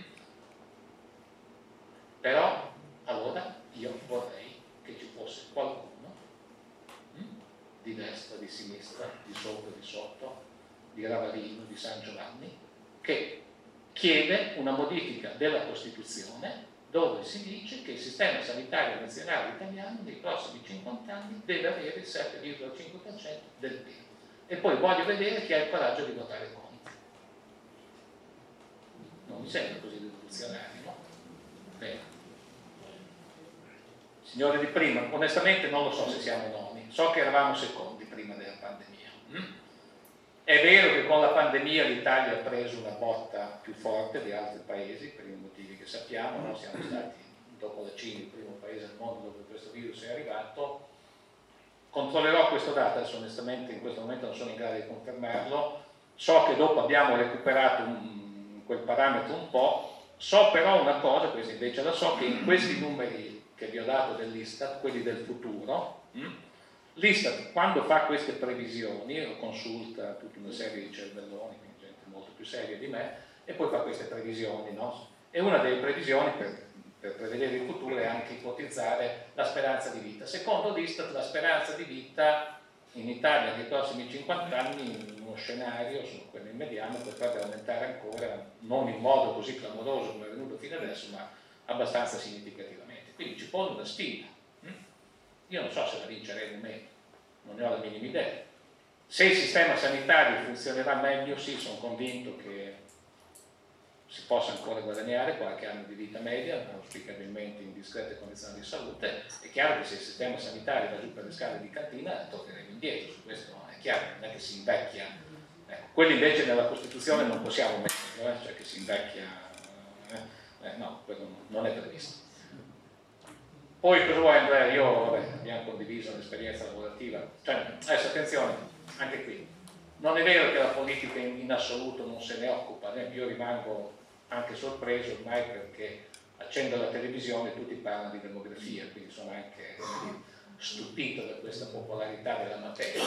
S1: Però allora io vorrei che ci fosse qualcuno di destra, di sinistra, di sopra, di sotto, di Ravarino, di San Giovanni, che chiede una modifica della Costituzione dove si dice che il sistema sanitario nazionale italiano nei prossimi 50 anni deve avere il 7,5% del PIL. E poi voglio vedere chi ha il coraggio di votare contro. Non mi sembra così rivoluzionario, no? Bene. Signore di prima, onestamente non lo so se siamo noni, so che eravamo secondi prima della pandemia. È vero che con la pandemia l'Italia ha preso una botta più forte di altri paesi, per i motivi che sappiamo, no? Siamo stati, dopo la Cina, il primo paese al mondo dove questo virus è arrivato. Controllerò questo dato, adesso onestamente in questo momento non sono in grado di confermarlo, so che dopo abbiamo recuperato quel parametro un po', so però una cosa, questa invece la so, che in questi numeri che vi ho dato dell'Istat, quelli del futuro, l'Istat quando fa queste previsioni, lo consulta tutta una serie di cervelloni, quindi gente molto più seria di me, e poi fa queste previsioni, no? E una delle previsioni per prevedere il futuro è anche ipotizzare la speranza di vita. Secondo l'Istat la speranza di vita in Italia nei prossimi 50 anni, in uno scenario, su quello immediato, potrebbe aumentare ancora, non in modo così clamoroso come è venuto fino adesso, ma abbastanza significativamente. Quindi ci pone una sfida. Io non so se la vinceremo o meno, non ne ho la minima idea. Se il sistema sanitario funzionerà meglio, sì, sono convinto che si possa ancora guadagnare qualche anno di vita media, auspicabilmente in discrete condizioni di salute. È chiaro che se il sistema sanitario va giù per le scale di cantina, torneremo indietro, su questo è chiaro, non è che si invecchia. Ecco, quelli invece nella Costituzione non possiamo metterlo, cioè che si invecchia, no, quello non è previsto. Poi cosa vuoi Andrea? Io, abbiamo condiviso l'esperienza lavorativa, cioè, adesso attenzione, anche qui, non è vero che la politica in assoluto non se ne occupa, io rimango anche sorpreso ormai perché accendo la televisione e tutti parlano di demografia, quindi sono anche stupito da questa popolarità della materia.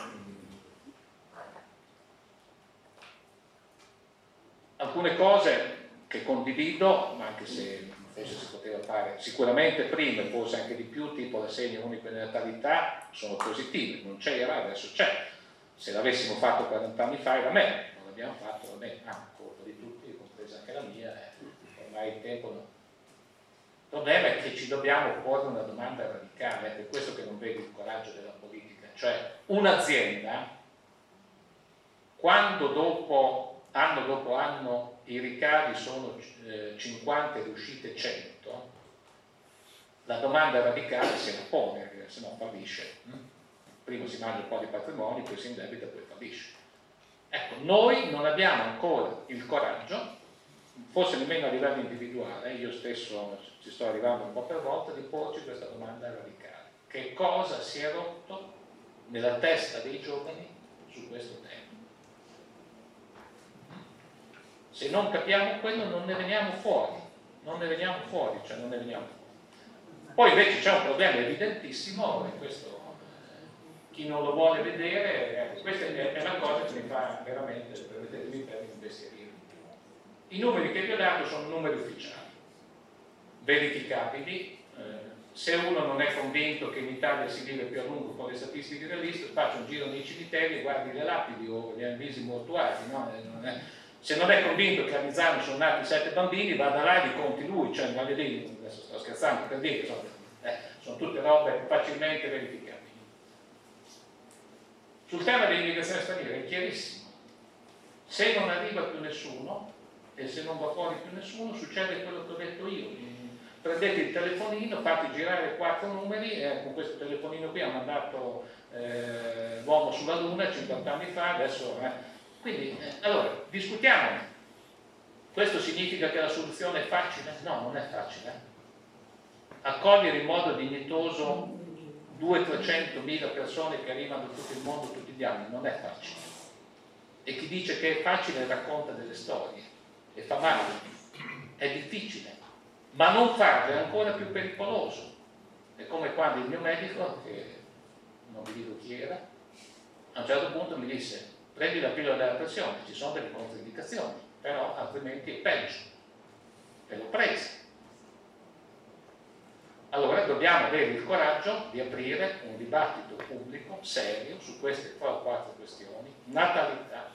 S1: Alcune cose che condivido, ma anche se forse si poteva fare sicuramente prima e forse anche di più, tipo l'assegno unico di natalità, sono positive, non c'era, adesso c'è. Se l'avessimo fatto 40 anni fa era meglio, non l'abbiamo fatto, va bene, colpa di tutti, compresa anche la mia, ormai il tempo no. Il problema è che ci dobbiamo porre una domanda radicale, è per questo che non vedo il coraggio della politica, cioè un'azienda, quando anno dopo anno i ricavi sono 50 e le uscite 100, la domanda radicale se la pone, perché se no fallisce. Prima si mangia un po' di patrimonio, poi si indebita, poi fallisce. Ecco, noi non abbiamo ancora il coraggio, forse nemmeno a livello individuale, io stesso ci sto arrivando un po' per volta, di porci questa domanda radicale. Che cosa si è rotto nella testa dei giovani su questo tema? Se non capiamo quello non ne veniamo fuori, cioè non ne veniamo fuori. Poi invece c'è un problema evidentissimo, e questo chi non lo vuole vedere, questa è una cosa che mi fa veramente, permettetemi per investire. I numeri che vi ho dato sono numeri ufficiali, verificabili. Se uno non è convinto che in Italia si vive più a lungo con le statistiche dell'Istat, faccia un giro nei cimiteri e guardi le lapidi o gli avvisi mortuari, no? Se non è convinto che a Misano sono nati 7 bambini, vada là e li conti lui, cioè non lì, adesso sto scherzando per dire, sono tutte robe facilmente verificabili. Sul tema dell'immigrazione straniera è chiarissimo, se non arriva più nessuno e se non va fuori più nessuno succede quello che ho detto io, prendete il telefonino, fate girare 4 numeri, con questo telefonino qui ha mandato l'uomo sulla Luna 50 anni fa, adesso... Quindi, allora, discutiamone. Questo significa che la soluzione è facile? No, non è facile. Accogliere in modo dignitoso 200-300 mila persone che arrivano da tutto il mondo tutti gli anni non è facile. E chi dice che è facile racconta delle storie e fa male. È difficile, ma non farlo è ancora più pericoloso. È come quando il mio medico, che non vi dico chi era, a un certo punto mi disse: prendi la pillola della pressione, ci sono delle controindicazioni, però altrimenti è peggio. E l'ho presa. Allora dobbiamo avere il coraggio di aprire un dibattito pubblico serio su queste 3 o 4 questioni: natalità,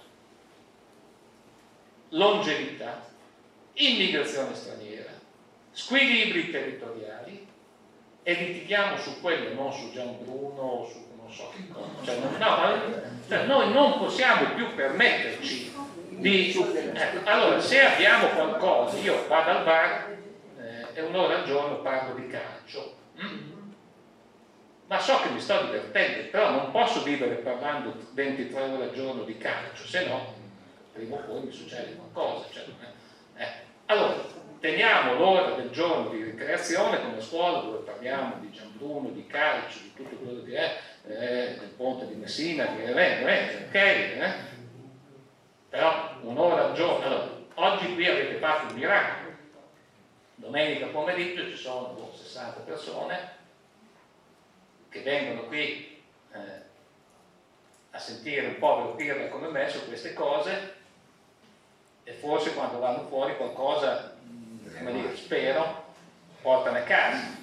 S1: longevità, immigrazione straniera, squilibri territoriali, e litighiamo su quello, non su Gianbruno o su non so che cosa. Cioè, noi non possiamo più permetterci allora, se abbiamo qualcosa, io vado al bar e un'ora al giorno parlo di calcio, ma so che mi sto divertendo, però non posso vivere parlando 23 ore al giorno di calcio, se no prima o poi mi succede qualcosa. Cioè, allora, teniamo l'ora del giorno di ricreazione come scuola, dove parliamo di Gianbruno, di calcio, di tutto quello che è, del ponte di Messina, di ok? Però un'ora al giorno. Allora, oggi qui avete fatto un miracolo. Domenica pomeriggio ci sono 60 persone che vengono qui a sentire un povero Pirla come me su queste cose, e forse quando vanno fuori qualcosa, come dire, spero, portano a casa.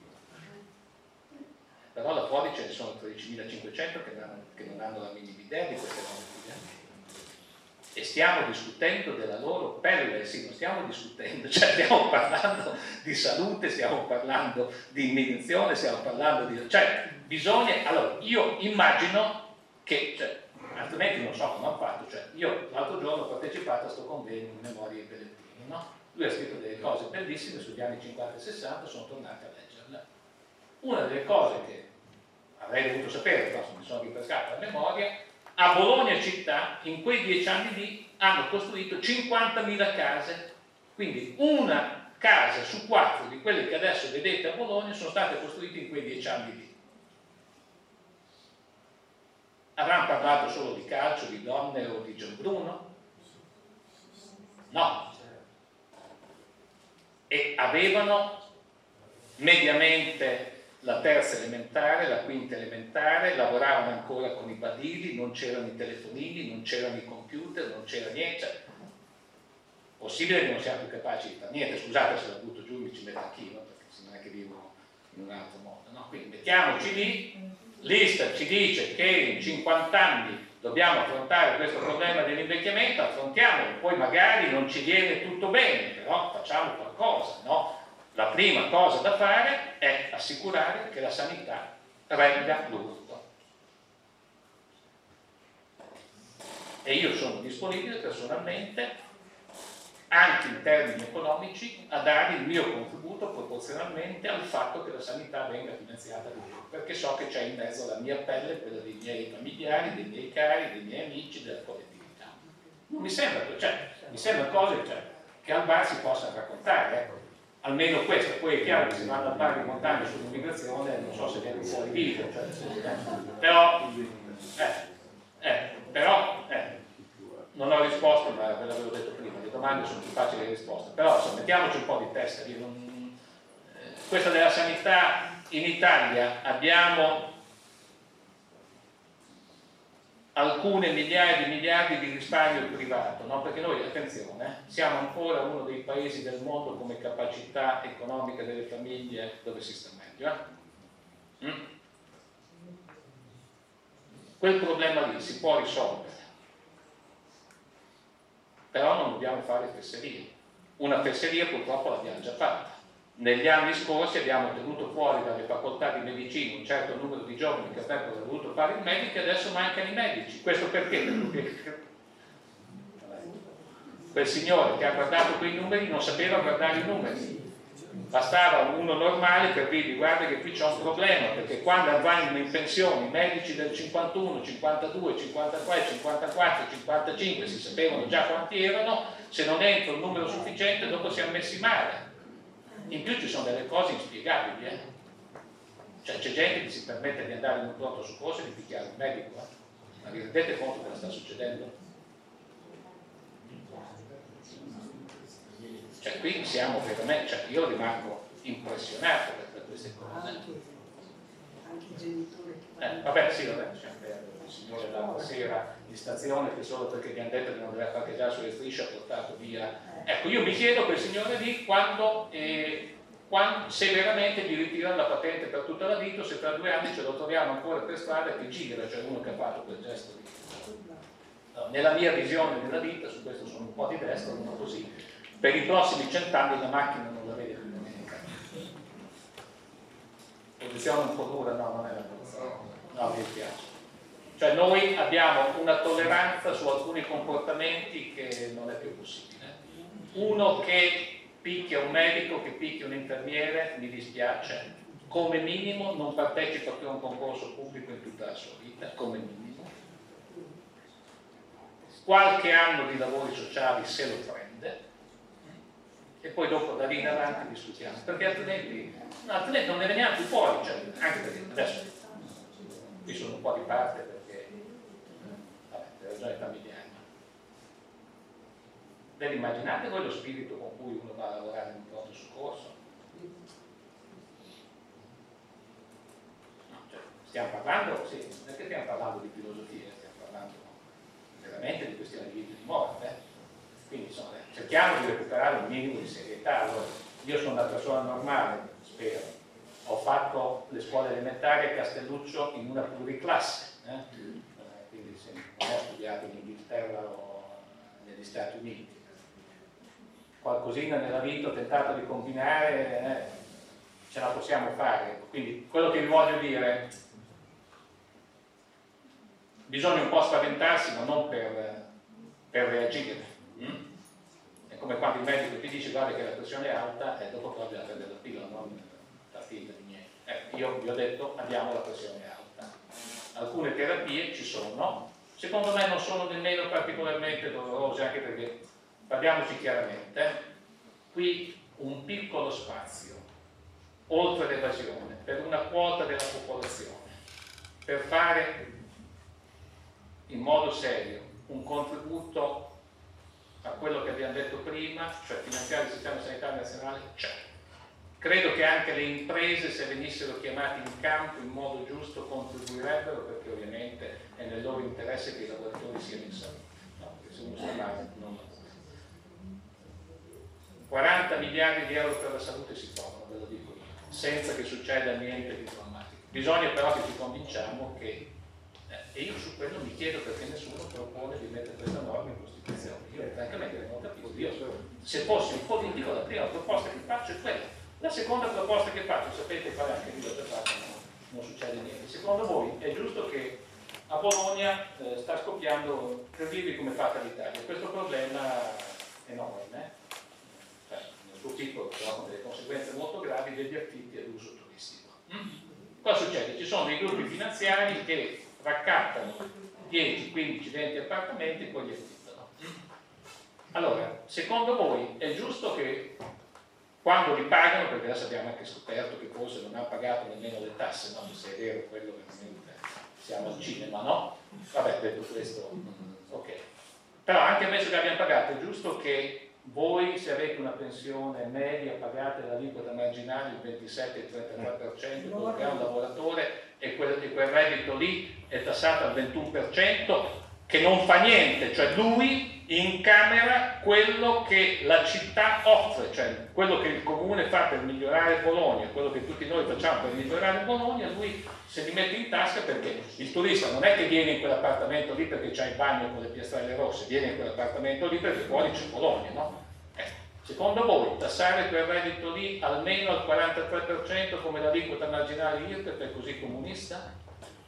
S1: Però là fuori ce ne sono 13.500 che non hanno la minima idea di queste cose qui. E stiamo discutendo della loro pelle, sì, non stiamo discutendo, cioè stiamo parlando di salute, stiamo parlando di immigrazione, stiamo parlando di... cioè bisogna... Allora, io immagino che, cioè, altrimenti non so come hanno fatto, cioè io l'altro giorno ho partecipato a questo convegno in memoria di Pellettini, no? Lui ha scritto delle cose bellissime sugli anni 50 e 60, sono tornato a leggerle. Una delle cose che avrei dovuto sapere, però mi sono ripescato la memoria, a Bologna città, in quei 10 anni lì, hanno costruito 50.000 case, quindi una casa su 4 di quelle che adesso vedete a Bologna sono state costruite in quei 10 anni lì. Avranno parlato solo di calcio, di donne o di Gianbruno? No. E avevano mediamente la terza elementare, la quinta elementare, lavoravano ancora con i badili, non c'erano i telefonini, non c'erano i computer, non c'era niente. Cioè, possibile che non siamo più capaci di fare niente. Scusate se la butto giù, mi ci metto anch'io, perché non è che vivo in un altro modo. No? Quindi mettiamoci lì, l'Istat ci dice che in 50 anni dobbiamo affrontare questo problema dell'invecchiamento, affrontiamolo, poi magari non ci viene tutto bene, però facciamo qualcosa, no? La prima cosa da fare è assicurare che la sanità regga l'urto. E io sono disponibile personalmente, anche in termini economici, a dare il mio contributo proporzionalmente al fatto che la sanità venga finanziata di più, perché so che c'è in mezzo la mia pelle, quella dei miei familiari, dei miei cari, dei miei amici, della collettività. Non mi sembra, cioè, mi sembra cose che al bar si possano raccontare, ecco. Almeno questo, poi è chiaro che se vanno a parlare di montagne sull'immigrazione, non so se viene fuori video, cioè, però non ho risposto, ma ve l'avevo detto prima, le domande sono più facili di risposte, però insomma, mettiamoci un po' di testa. Questa della sanità, in Italia abbiamo alcune migliaia di miliardi di risparmio privato, no? Perché noi, attenzione, siamo ancora uno dei paesi del mondo come capacità economica delle famiglie dove si sta meglio. Quel problema lì si può risolvere, però non dobbiamo fare fesserie. Una fesseria purtroppo l'abbiamo già fatta. Negli anni scorsi abbiamo tenuto fuori dalle facoltà di medicina un certo numero di giovani che avrebbero voluto fare il medico e adesso mancano i medici. Questo perché? Perché quel signore che ha guardato quei numeri non sapeva guardare i numeri. Bastava uno normale per dirgli: guarda che qui c'è un problema, perché quando vanno in pensione i medici del 51, 52, 53, 54, 55 si sapevano già quanti erano, se non entra un numero sufficiente dopo siamo messi male. In più ci sono delle cose inspiegabili, cioè c'è gente che si permette di andare in un pronto soccorso e di picchiare un medico, ma vi rendete conto cosa sta succedendo? Cioè qui siamo veramente, cioè io rimango impressionato per queste cose.
S3: Anche i genitori.
S1: Vabbè, sì, vabbè, sempre il signore l'altra sera in stazione che solo perché gli hanno detto che non doveva parcheggiare sulle strisce ha portato via. Ecco, io mi chiedo quel signore lì quando se veramente gli ritirano la patente per tutta la vita, se tra 2 anni ce lo troviamo ancora per strada che gira, cioè uno che ha fatto quel gesto lì. No, nella mia visione della vita, su questo sono un po' di destra, uno così, per i prossimi 100 anni la macchina non la vede più domenica. Posizione un po' dura, no, non è la posizione. No, mi piace. Cioè noi abbiamo una tolleranza su alcuni comportamenti che non è più possibile. Uno che picchia un medico, che picchia un infermiere, mi dispiace, come minimo non partecipa più a un concorso pubblico in tutta la sua vita, come minimo. Qualche anno di lavori sociali se lo prende e poi dopo da lì in avanti discutiamo, perché altrimenti non ne veniamo più fuori, cioè, anche perché adesso qui sono un po' di parte perché per ragioni familiari. Ve immaginate voi lo spirito con cui uno va a lavorare in un pronto soccorso? No, cioè, stiamo parlando, sì, non è che stiamo parlando di filosofia, stiamo parlando veramente di questione di vita e di morte. Quindi insomma, cerchiamo di recuperare un minimo di serietà. Allora, io sono una persona normale, spero. Ho fatto le scuole elementari a Castelluccio in una pluriclasse, quindi non ho studiato in Inghilterra o negli Stati Uniti. Qualcosina nella vita ho tentato di combinare, ce la possiamo fare. Quindi quello che vi voglio dire, bisogna un po' spaventarsi, ma non per reagire. È come quando il medico ti dice guarda che la pressione è alta e dopo poi bisogna prendere la pillola, non la figlia di niente. Io vi ho detto abbiamo la pressione alta. Alcune terapie ci sono, secondo me non sono nemmeno particolarmente dolorose, anche perché, parliamoci chiaramente, qui un piccolo spazio, oltre l'evasione, per una quota della popolazione, per fare in modo serio un contributo a quello che abbiamo detto prima, cioè finanziare il sistema sanitario nazionale, c'è. Credo che anche le imprese, se venissero chiamate in campo in modo giusto, contribuirebbero, perché ovviamente è nel loro interesse che i lavoratori siano in salute. No, perché se uno sta male non lavora. 40 miliardi di euro per la salute si trovano, ve lo dico io, senza che succeda niente di drammatico. Bisogna però che ci convinciamo che, e io su quello mi chiedo perché nessuno propone di mettere questa norma in Costituzione. Io francamente non ho capito. Io, se fossi un politico, la prima proposta che faccio è quella. La seconda proposta che faccio, sapete qual è, anche io l'ho già fatta, non succede niente. Secondo voi è giusto che a Bologna sta scoppiando, per dirvi come è fatta l'Italia, questo problema enorme, nel suo piccolo però con delle conseguenze molto gravi, degli affitti ad uso turistico. Cosa succede? Ci sono dei gruppi finanziari che raccattano 10, 15, 20 appartamenti e poi li affittano. Allora, secondo voi è giusto che quando li pagano, perché adesso abbiamo anche scoperto che forse non hanno pagato nemmeno le tasse, no? Se è vero quello veramente siamo al cinema, no? Vabbè, detto questo, ok. Però anche ammesso che abbiamo pagato, è giusto che voi, se avete una pensione media, pagate l'aliquota marginale il 27 e il 33%, quello che ha un lavoratore, e quel reddito lì è tassato al 21%, che non fa niente, cioè lui incamera quello che la città offre, cioè quello che il comune fa per migliorare Bologna, quello che tutti noi facciamo per migliorare Bologna, lui se li mette in tasca, perché il turista non è che viene in quell'appartamento lì perché c'ha il bagno con le piastrelle rosse, viene in quell'appartamento lì perché fuori c'è Bologna, no? Secondo voi tassare quel reddito lì almeno al 43% come l'aliquota marginale IRPEF è così comunista?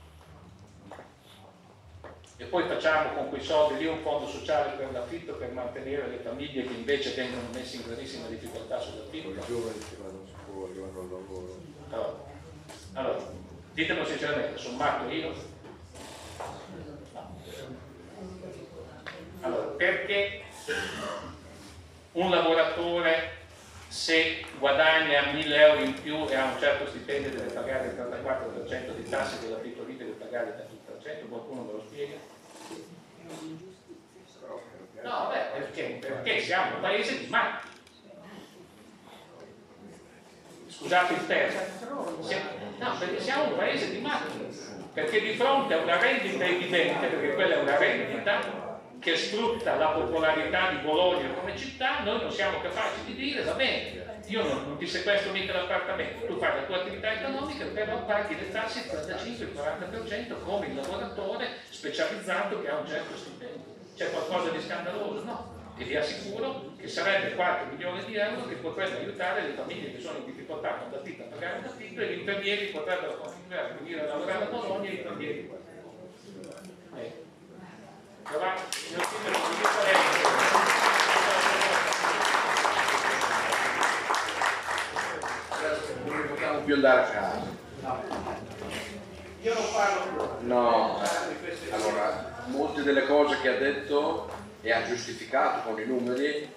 S1: E poi facciamo con quei soldi lì un fondo sociale per l'affitto per mantenere le famiglie che invece vengono messe in gravissima difficoltà sull'affitto.
S5: I giovani che vanno fuori, vanno al lavoro.
S1: Allora, ditemelo sinceramente, sommato io? No. Allora, perché un lavoratore, se guadagna 1.000 euro in più e ha un certo stipendio, deve pagare il 34% di tasse, dell'affitto lì deve pagare il 31%? Qualcuno me lo spiega? No, beh, perché siamo un paese di matti. Scusate il termine. No, perché siamo un paese di matti. Perché di fronte a una rendita evidente, perché quella è una rendita che sfrutta la popolarità di Bologna come città, noi non siamo capaci di dire va bene, io non ti sequestro mica l'appartamento, tu fai la tua attività economica, però paghi le tasse il 35-40% come il lavoratore specializzato che ha un certo stipendio. C'è qualcosa di scandaloso? No. E vi assicuro che sarebbe qualche milione di euro che potrebbe aiutare le famiglie che sono in difficoltà con l'affitto a pagare l'affitto, e gli infermieri potrebbero continuare a venire a lavorare a Bologna e gli infermieri. Giovanni, signor Sindaco, di differenza.
S5: Non ricordiamo più andare a casa.
S1: Io non parlo più.
S5: No, allora, molte delle cose che ha detto e ha giustificato con i numeri,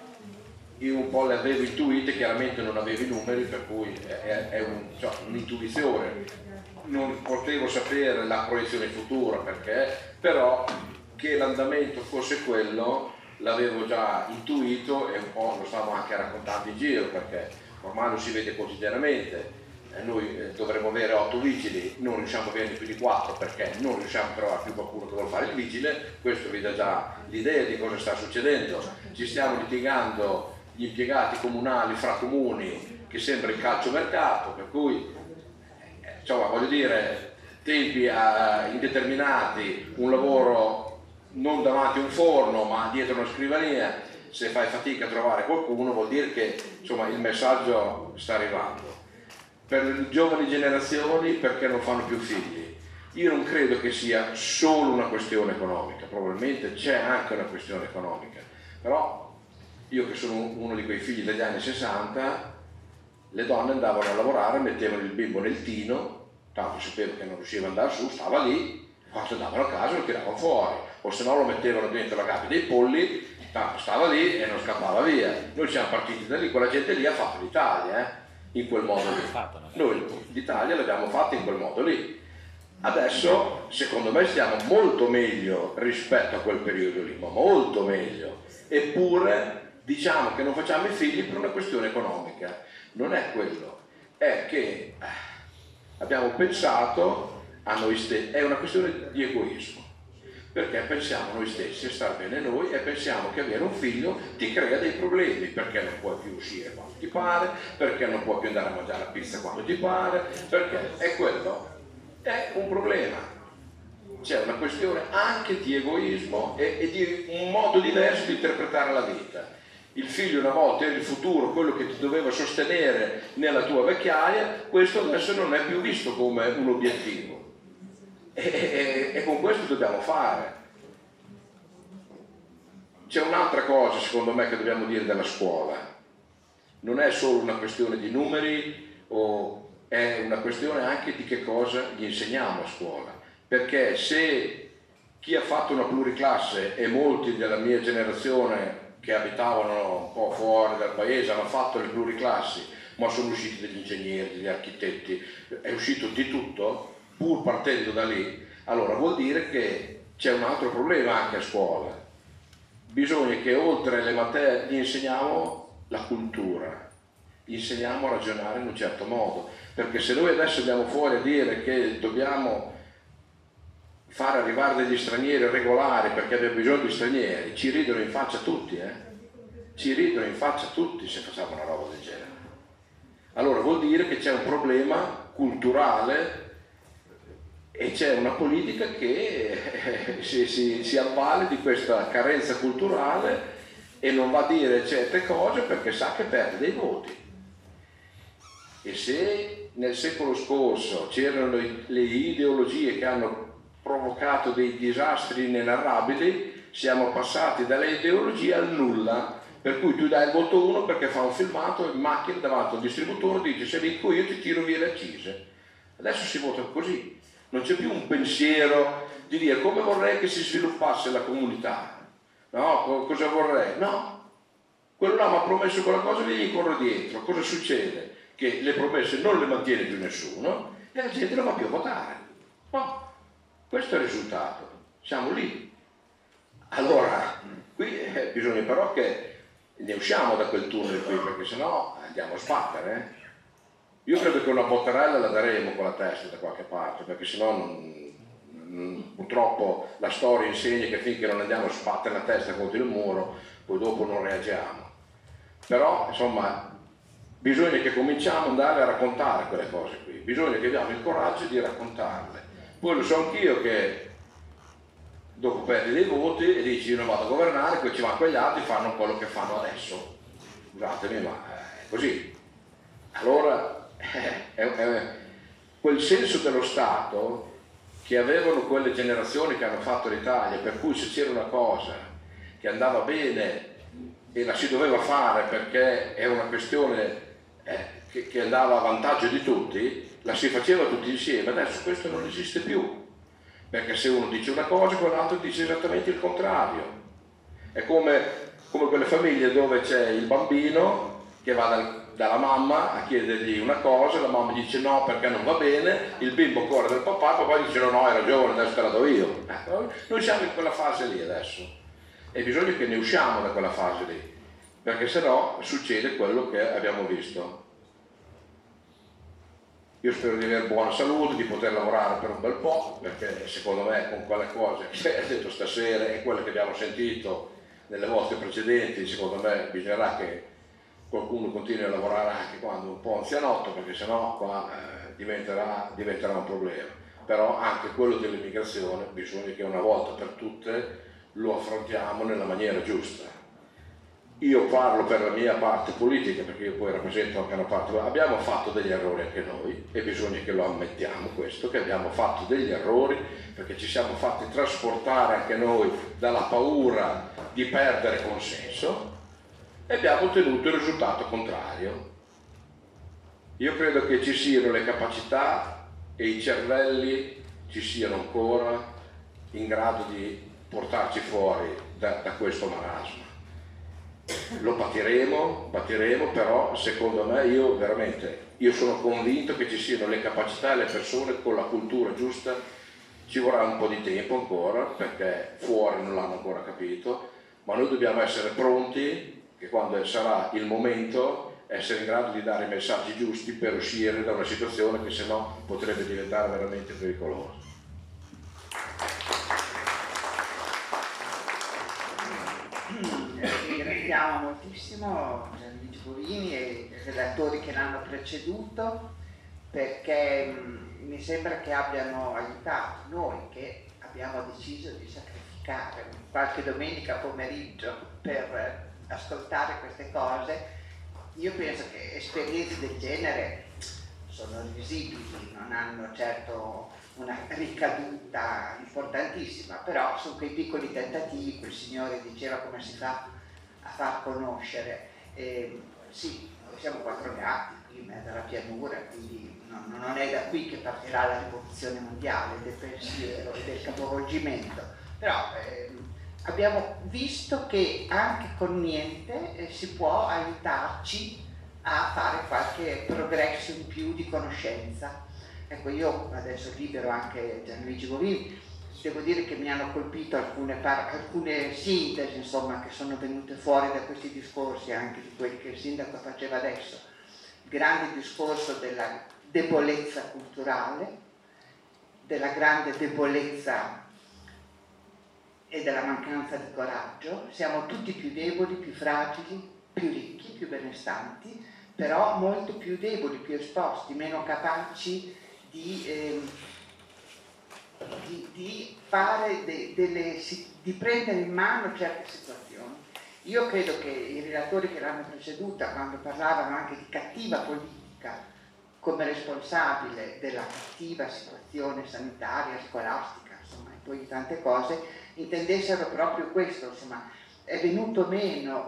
S5: io un po' le avevo intuite, chiaramente non avevo i numeri, per cui è un'intuizione. Non potevo sapere la proiezione futura perché, però che l'andamento fosse quello l'avevo già intuito e un po' lo stavo anche raccontando in giro perché ormai lo si vede quotidianamente. Noi dovremmo avere 8 vigili, non riusciamo a averne più di 4 perché non riusciamo a trovare più qualcuno che vuole fare il vigile. Questo vi dà già l'idea di cosa sta succedendo. Ci stiamo litigando gli impiegati comunali fra comuni che sembra il calciomercato, per cui insomma voglio dire tempi indeterminati, un lavoro non davanti a un forno ma dietro una scrivania, se fai fatica a trovare qualcuno vuol dire che insomma il messaggio sta arrivando. Per le giovani generazioni perché non fanno più figli? Io non credo che sia solo una questione economica, probabilmente c'è anche una questione economica, però io che sono uno di quei figli degli anni 60, le donne andavano a lavorare, mettevano il bimbo nel tino, tanto sapevo che non riusciva ad andare su, stava lì, quando andavano a casa lo tiravano fuori, o se no lo mettevano dentro la gabbia dei polli, tanto stava lì e non scappava via. Noi siamo partiti da lì, quella gente lì ha fatto l'Italia, in quel modo lì. Noi l'Italia l'abbiamo fatta in quel modo lì. Adesso, secondo me, stiamo molto meglio rispetto a quel periodo lì, ma molto meglio. Eppure diciamo che non facciamo i figli per una questione economica. Non è quello, è che abbiamo pensato a noi stessi, è una questione di egoismo, perché pensiamo noi stessi a star bene noi e pensiamo che avere un figlio ti crea dei problemi, perché non puoi più uscire quando ti pare, perché non puoi più andare a mangiare la pizza quando ti pare, perché è quello, è un problema. C'è una questione anche di egoismo e di un modo diverso di interpretare la vita. Il figlio una volta era il futuro, quello che ti doveva sostenere nella tua vecchiaia, questo adesso non è più visto come un obiettivo. E con questo dobbiamo fare. C'è un'altra cosa, secondo me, che dobbiamo dire della scuola. Non è solo una questione di numeri, è una questione anche di che cosa gli insegniamo a scuola. Perché se chi ha fatto una pluriclasse e molti della mia generazione che abitavano un po' fuori dal paese hanno fatto le pluriclassi, ma sono usciti degli ingegneri, degli architetti, è uscito di tutto, pur partendo da lì, allora vuol dire che c'è un altro problema anche a scuola. Bisogna che oltre le materie gli insegniamo la cultura, gli insegniamo a ragionare in un certo modo, perché se noi adesso andiamo fuori a dire che dobbiamo fare arrivare degli stranieri regolari perché abbiamo bisogno di stranieri, ci ridono in faccia tutti, ci ridono in faccia tutti se facciamo una roba del genere. Allora vuol dire che c'è un problema culturale e c'è una politica che si avvale di questa carenza culturale e non va a dire certe cose perché sa che perde dei voti. E se nel secolo scorso c'erano le ideologie che hanno provocato dei disastri inenarrabili, siamo passati dalle ideologie al nulla, per cui tu dai il voto 1 perché fa un filmato in macchina davanti al distributore e dice se vinco io ti tiro via le accise. Adesso si vota così, non c'è più un pensiero di dire come vorrei che si sviluppasse la comunità, no, cosa vorrei, no, quello là mi ha promesso quella cosa e gli corro dietro. Cosa succede? Che le promesse non le mantiene più nessuno e la gente non va più a votare. No. Questo è il risultato, siamo lì. Allora, qui bisogna però che ne usciamo da quel tunnel qui, perché sennò andiamo a sbattere. Io credo che una bottarella la daremo con la testa da qualche parte, perché sennò purtroppo la storia insegna che finché non andiamo a sbattere la testa contro il muro, poi dopo non reagiamo. Però, insomma, bisogna che cominciamo ad andare a raccontare quelle cose qui, bisogna che abbiamo il coraggio di raccontarle. Poi lo so anch'io che dopo perdi dei voti e dici io non vado a governare, poi ci vanno quegli altri, fanno quello che fanno adesso. Scusatemi, ma è così. Allora, quel senso dello Stato che avevano quelle generazioni che hanno fatto l'Italia, per cui se c'era una cosa che andava bene e la si doveva fare perché era una questione che andava a vantaggio di tutti, la si faceva tutti insieme. Adesso questo non esiste più, perché se uno dice una cosa, quell'altro dice esattamente il contrario. È come quelle famiglie dove c'è il bambino che va dalla mamma a chiedergli una cosa, la mamma dice no perché non va bene, il bimbo corre dal papà, il papà dice no, hai ragione, adesso te la do io. Noi siamo in quella fase lì adesso e bisogna che ne usciamo da quella fase lì, perché sennò succede quello che abbiamo visto. Io spero di avere buona salute, di poter lavorare per un bel po', perché secondo me con quelle cose che hai detto stasera e quelle che abbiamo sentito nelle volte precedenti, secondo me bisognerà che qualcuno continui a lavorare anche quando è un po' anzianotto, perché sennò qua diventerà un problema. Però anche quello dell'immigrazione bisogna che una volta per tutte lo affrontiamo nella maniera giusta. Io parlo per la mia parte politica, perché io poi rappresento anche una parte. Abbiamo fatto degli errori anche noi e bisogna che lo ammettiamo questo, che abbiamo fatto degli errori, perché ci siamo fatti trasportare anche noi dalla paura di perdere consenso e abbiamo ottenuto il risultato contrario. Io credo che ci siano le capacità e i cervelli ci siano ancora in grado di portarci fuori da questo marasma. Lo patiremo, però secondo me io sono convinto che ci siano le capacità e le persone con la cultura giusta. Ci vorrà un po' di tempo ancora, perché fuori non l'hanno ancora capito, ma noi dobbiamo essere pronti che quando sarà il momento essere in grado di dare i messaggi giusti per uscire da una situazione che sennò potrebbe diventare veramente pericolosa.
S4: Ringraziamo moltissimo Gianluigi Burini e i relatori che l'hanno preceduto, perché mi sembra che abbiano aiutato noi che abbiamo deciso di sacrificare qualche domenica pomeriggio per ascoltare queste cose. Io penso che esperienze del genere sono risibili, non hanno certo una ricaduta importantissima, però sono quei piccoli tentativi, quel signore diceva come si fa a far conoscere. Sì, noi siamo 4 gatti qui in mezzo alla pianura, quindi non è da qui che partirà la rivoluzione mondiale del pensiero e del capovolgimento, però abbiamo visto che anche con niente si può aiutarci a fare qualche progresso in più di conoscenza. Ecco, io adesso libero anche Gianluigi Burini, devo dire che mi hanno colpito alcune sintesi, insomma, che sono venute fuori da questi discorsi, anche di quelli che il sindaco faceva adesso. Il grande discorso della debolezza culturale, della grande debolezza e della mancanza di coraggio. Siamo tutti più deboli, più fragili, più ricchi, più benestanti, però molto più deboli, più esposti, meno capaci di prendere in mano certe situazioni. Io credo che i relatori che l'hanno preceduta, quando parlavano anche di cattiva politica come responsabile della cattiva situazione sanitaria, scolastica, insomma, e poi di tante cose, intendessero proprio questo, insomma, è venuto meno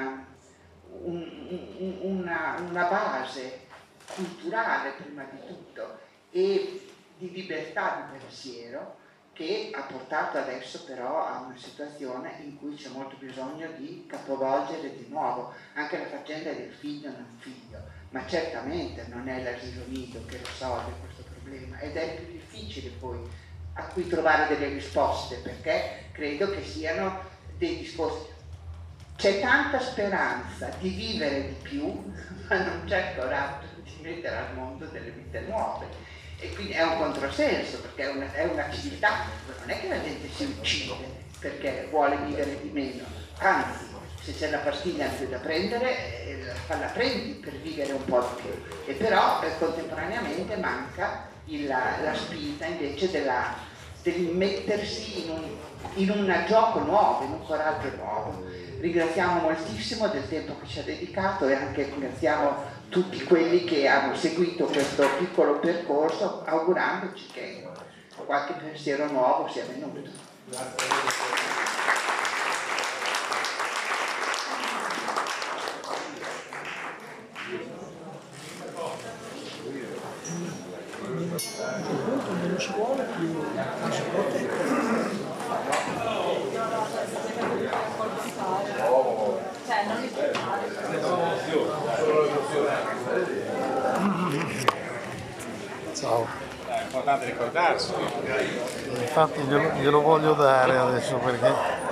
S4: una base culturale prima di tutto e di libertà di pensiero, che ha portato adesso però a una situazione in cui c'è molto bisogno di capovolgere di nuovo anche la faccenda del figlio non figlio, ma certamente non è l'asilo nido che risolve questo problema, ed è più difficile poi a cui trovare delle risposte, perché credo che siano dei discorsi. C'è tanta speranza di vivere di più, ma non c'è il coraggio di mettere al mondo delle vite nuove. E quindi è un controsenso, perché è una civiltà, non è che la gente si uccide perché vuole vivere di meno, anzi, se c'è la pastiglia anche da prendere, la prendi per vivere un po' di più. E però contemporaneamente manca la spinta invece dell'immettersi in un gioco nuovo, in un coraggio nuovo. Ringraziamo moltissimo del tempo che ci ha dedicato e anche ringraziamo tutti quelli che hanno seguito questo piccolo percorso, augurandoci che qualche pensiero nuovo sia venuto.
S8: Non ci vuole più ciao.
S1: È importante ricordarsi.
S8: Infatti glielo voglio dare adesso perché